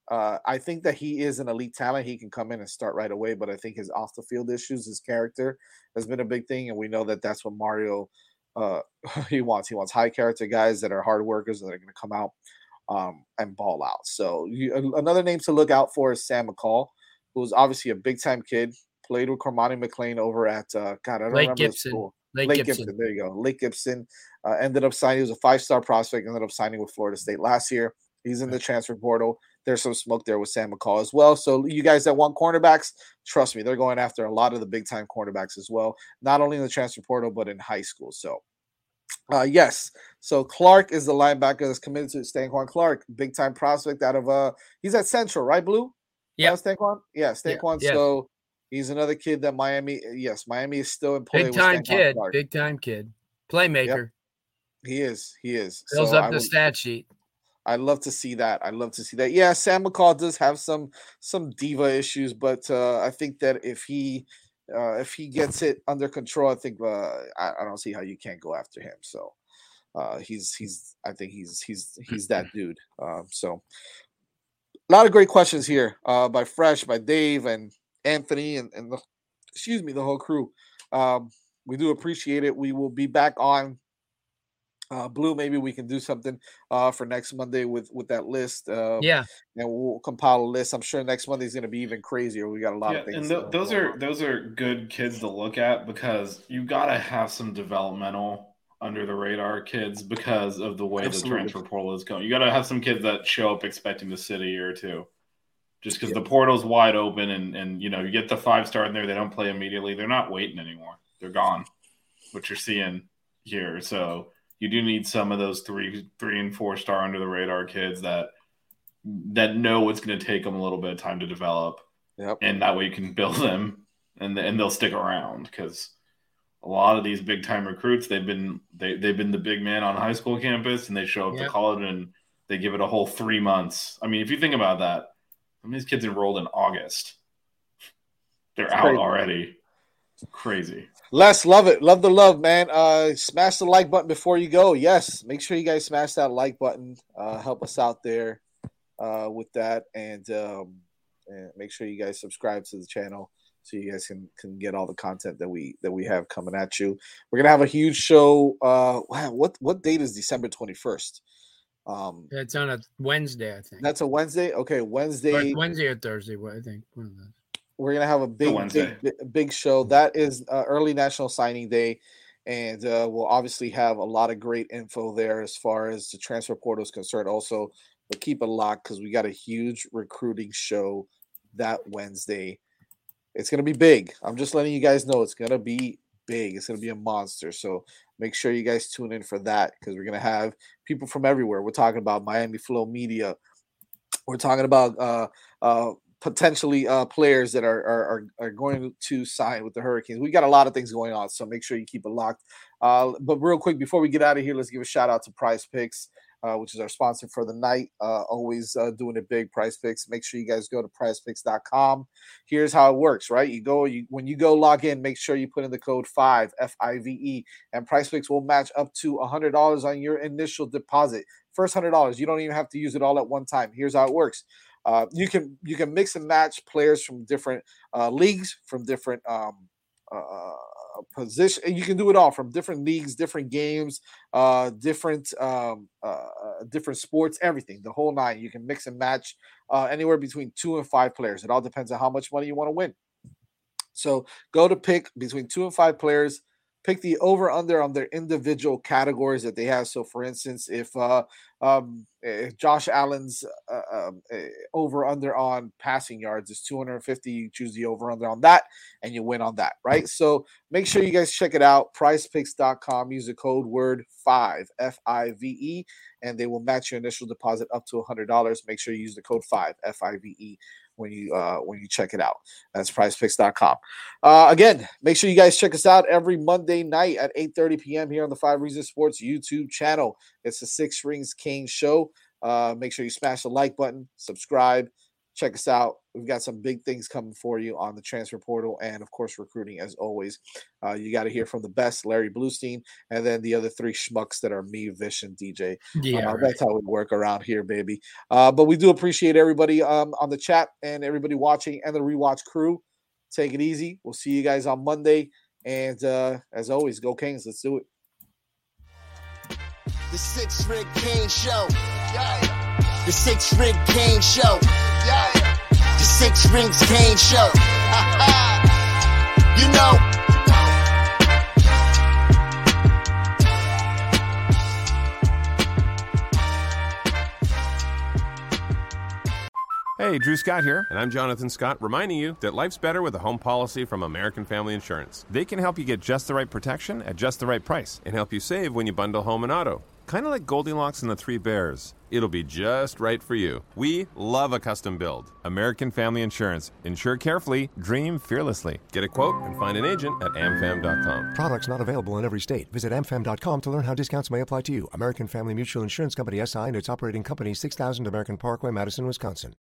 I think that he is an elite talent. He can come in and start right away, but I think his off the field issues, his character, has been a big thing, and we know that that's what Mario he wants. He wants high character guys that are hard workers that are going to come out and ball out. So another name to look out for is Sam McCall, who was obviously a big time kid. Played with Cormani McLean over at I don't Lake remember Gibson. the school. Lake Gibson. There you go. Lake Gibson ended up signing. He was a 5-star prospect. Ended up signing with Florida State last year. He's in the transfer portal. There's some smoke there with Sam McCall as well. So you guys that want cornerbacks, trust me, they're going after a lot of the big time cornerbacks as well. Not only in the transfer portal, but in high school. So yes. So Clark is the linebacker that's committed to Stanquan Clark, big time prospect out of he's at Central, right, Blue? Yeah. Stanquan? Yeah, Stanquan. Yeah. So he's another kid that Miami is still in play. Big time with kid. Clark. Big time kid. Playmaker. Yep. He is. Fills so up the stat sheet. I'd love to see that. Yeah, Sam McCall does have some diva issues, but I think that if he gets it under control, I think I don't see how you can't go after him. So he's that dude. So a lot of great questions here by Fresh, by Dave, and Anthony, and the whole crew. We do appreciate it. We will be back on. Blue, maybe we can do something for next Monday with that list. And we'll compile a list. I'm sure next Monday is going to be even crazier. We got a lot of things. And those are good kids to look at, because you got to have some developmental under the radar kids because of the way the transfer portal is going. You got to have some kids that show up expecting to sit a year or two, just because the portal's wide open, and you get the 5-star in there. They don't play immediately. They're not waiting anymore. They're gone. What you're seeing here, so. You do need some of those 3 and 4-star under the radar kids that know it's going to take them a little bit of time to develop, and that way you can build them, and they'll stick around, because a lot of these big time recruits they've been the big man on high school campus, and they show up to college and they give it a whole 3 months. I mean, if you think about that, how many of these kids enrolled in August? They're out already. Crazy. Les, love it. Love the love, man. Smash the like button before you go. Yes, make sure you guys smash that like button. Help us out there with that, and make sure you guys subscribe to the channel so you guys can get all the content that we have coming at you. We're gonna have a huge show. What date is December 21st? It's on a Wednesday, I think. That's a Wednesday. Okay, Wednesday or Thursday. I think one of those. We're gonna have a big show. That is early National Signing Day, and we'll obviously have a lot of great info there as far as the transfer portal is concerned. Also, but keep it locked because we got a huge recruiting show that Wednesday. It's gonna be big. I'm just letting you guys know it's gonna be big. It's gonna be a monster. So make sure you guys tune in for that, because we're gonna have people from everywhere. We're talking about Miami Flow Media. We're talking about potentially players that are going to sign with the Hurricanes. We got a lot of things going on, so make sure you keep it locked. But real quick, before we get out of here, let's give a shout out to Prize Picks, which is our sponsor for the night. Always doing it big, Prize Picks. Make sure you guys go to prizepicks.com. Here's how it works, right? When you go log in, make sure you put in the code 5, F-I-V-E, and Prize Picks will match up to $100 on your initial deposit. First $100. You don't even have to use it all at one time. Here's how it works. You can mix and match players from different leagues, from different positions. You can do it all from different leagues, different games, different sports, everything, the whole nine. You can mix and match anywhere between 2 and 5 players. It all depends on how much money you want to win. So go to pick between 2 and 5 players. Pick the over-under on their individual categories that they have. So, for instance, if Josh Allen's over-under on passing yards is 250, you choose the over-under on that, and you win on that, right? So make sure you guys check it out, prizepicks.com. Use the code word 5, F-I-V-E, and they will match your initial deposit up to $100. Make sure you use the code 5, F-I-V-E, when you check it out. That's prizepicks.com. Again, make sure you guys check us out every Monday night at 8:30 p.m. here on the 5 Reasons Sports YouTube channel. It's the 6 Rings Kane Show. Make sure you smash the like button, subscribe, check us out. we've got some big things coming for you on the transfer portal and, of course, recruiting as always. You got to hear from the best, Larry Bluestein, and then the other three schmucks that are me, Vish, and DJ. Yeah, That's how we work around here, baby. But we do appreciate everybody on the chat and everybody watching and the Rewatch crew. Take it easy. We'll see you guys on Monday. And as always, go Kings. Let's do it. The 6 Ring Kane Show. Yeah. The 6 Ring Kane Show. Yeah. The 6 Rings Kane Show. You know. Hey, Drew Scott here, and I'm Jonathan Scott, reminding you that life's better with a home policy from American Family Insurance. They can help you get just the right protection at just the right price and help you save when you bundle home and auto. Kind of like Goldilocks and the Three Bears. It'll be just right for you. We love a custom build. American Family Insurance. Insure carefully, dream fearlessly. Get a quote and find an agent at amfam.com. Products not available in every state. Visit amfam.com to learn how discounts may apply to you. American Family Mutual Insurance Company, SI, and its operating company, 6000 American Parkway, Madison, Wisconsin.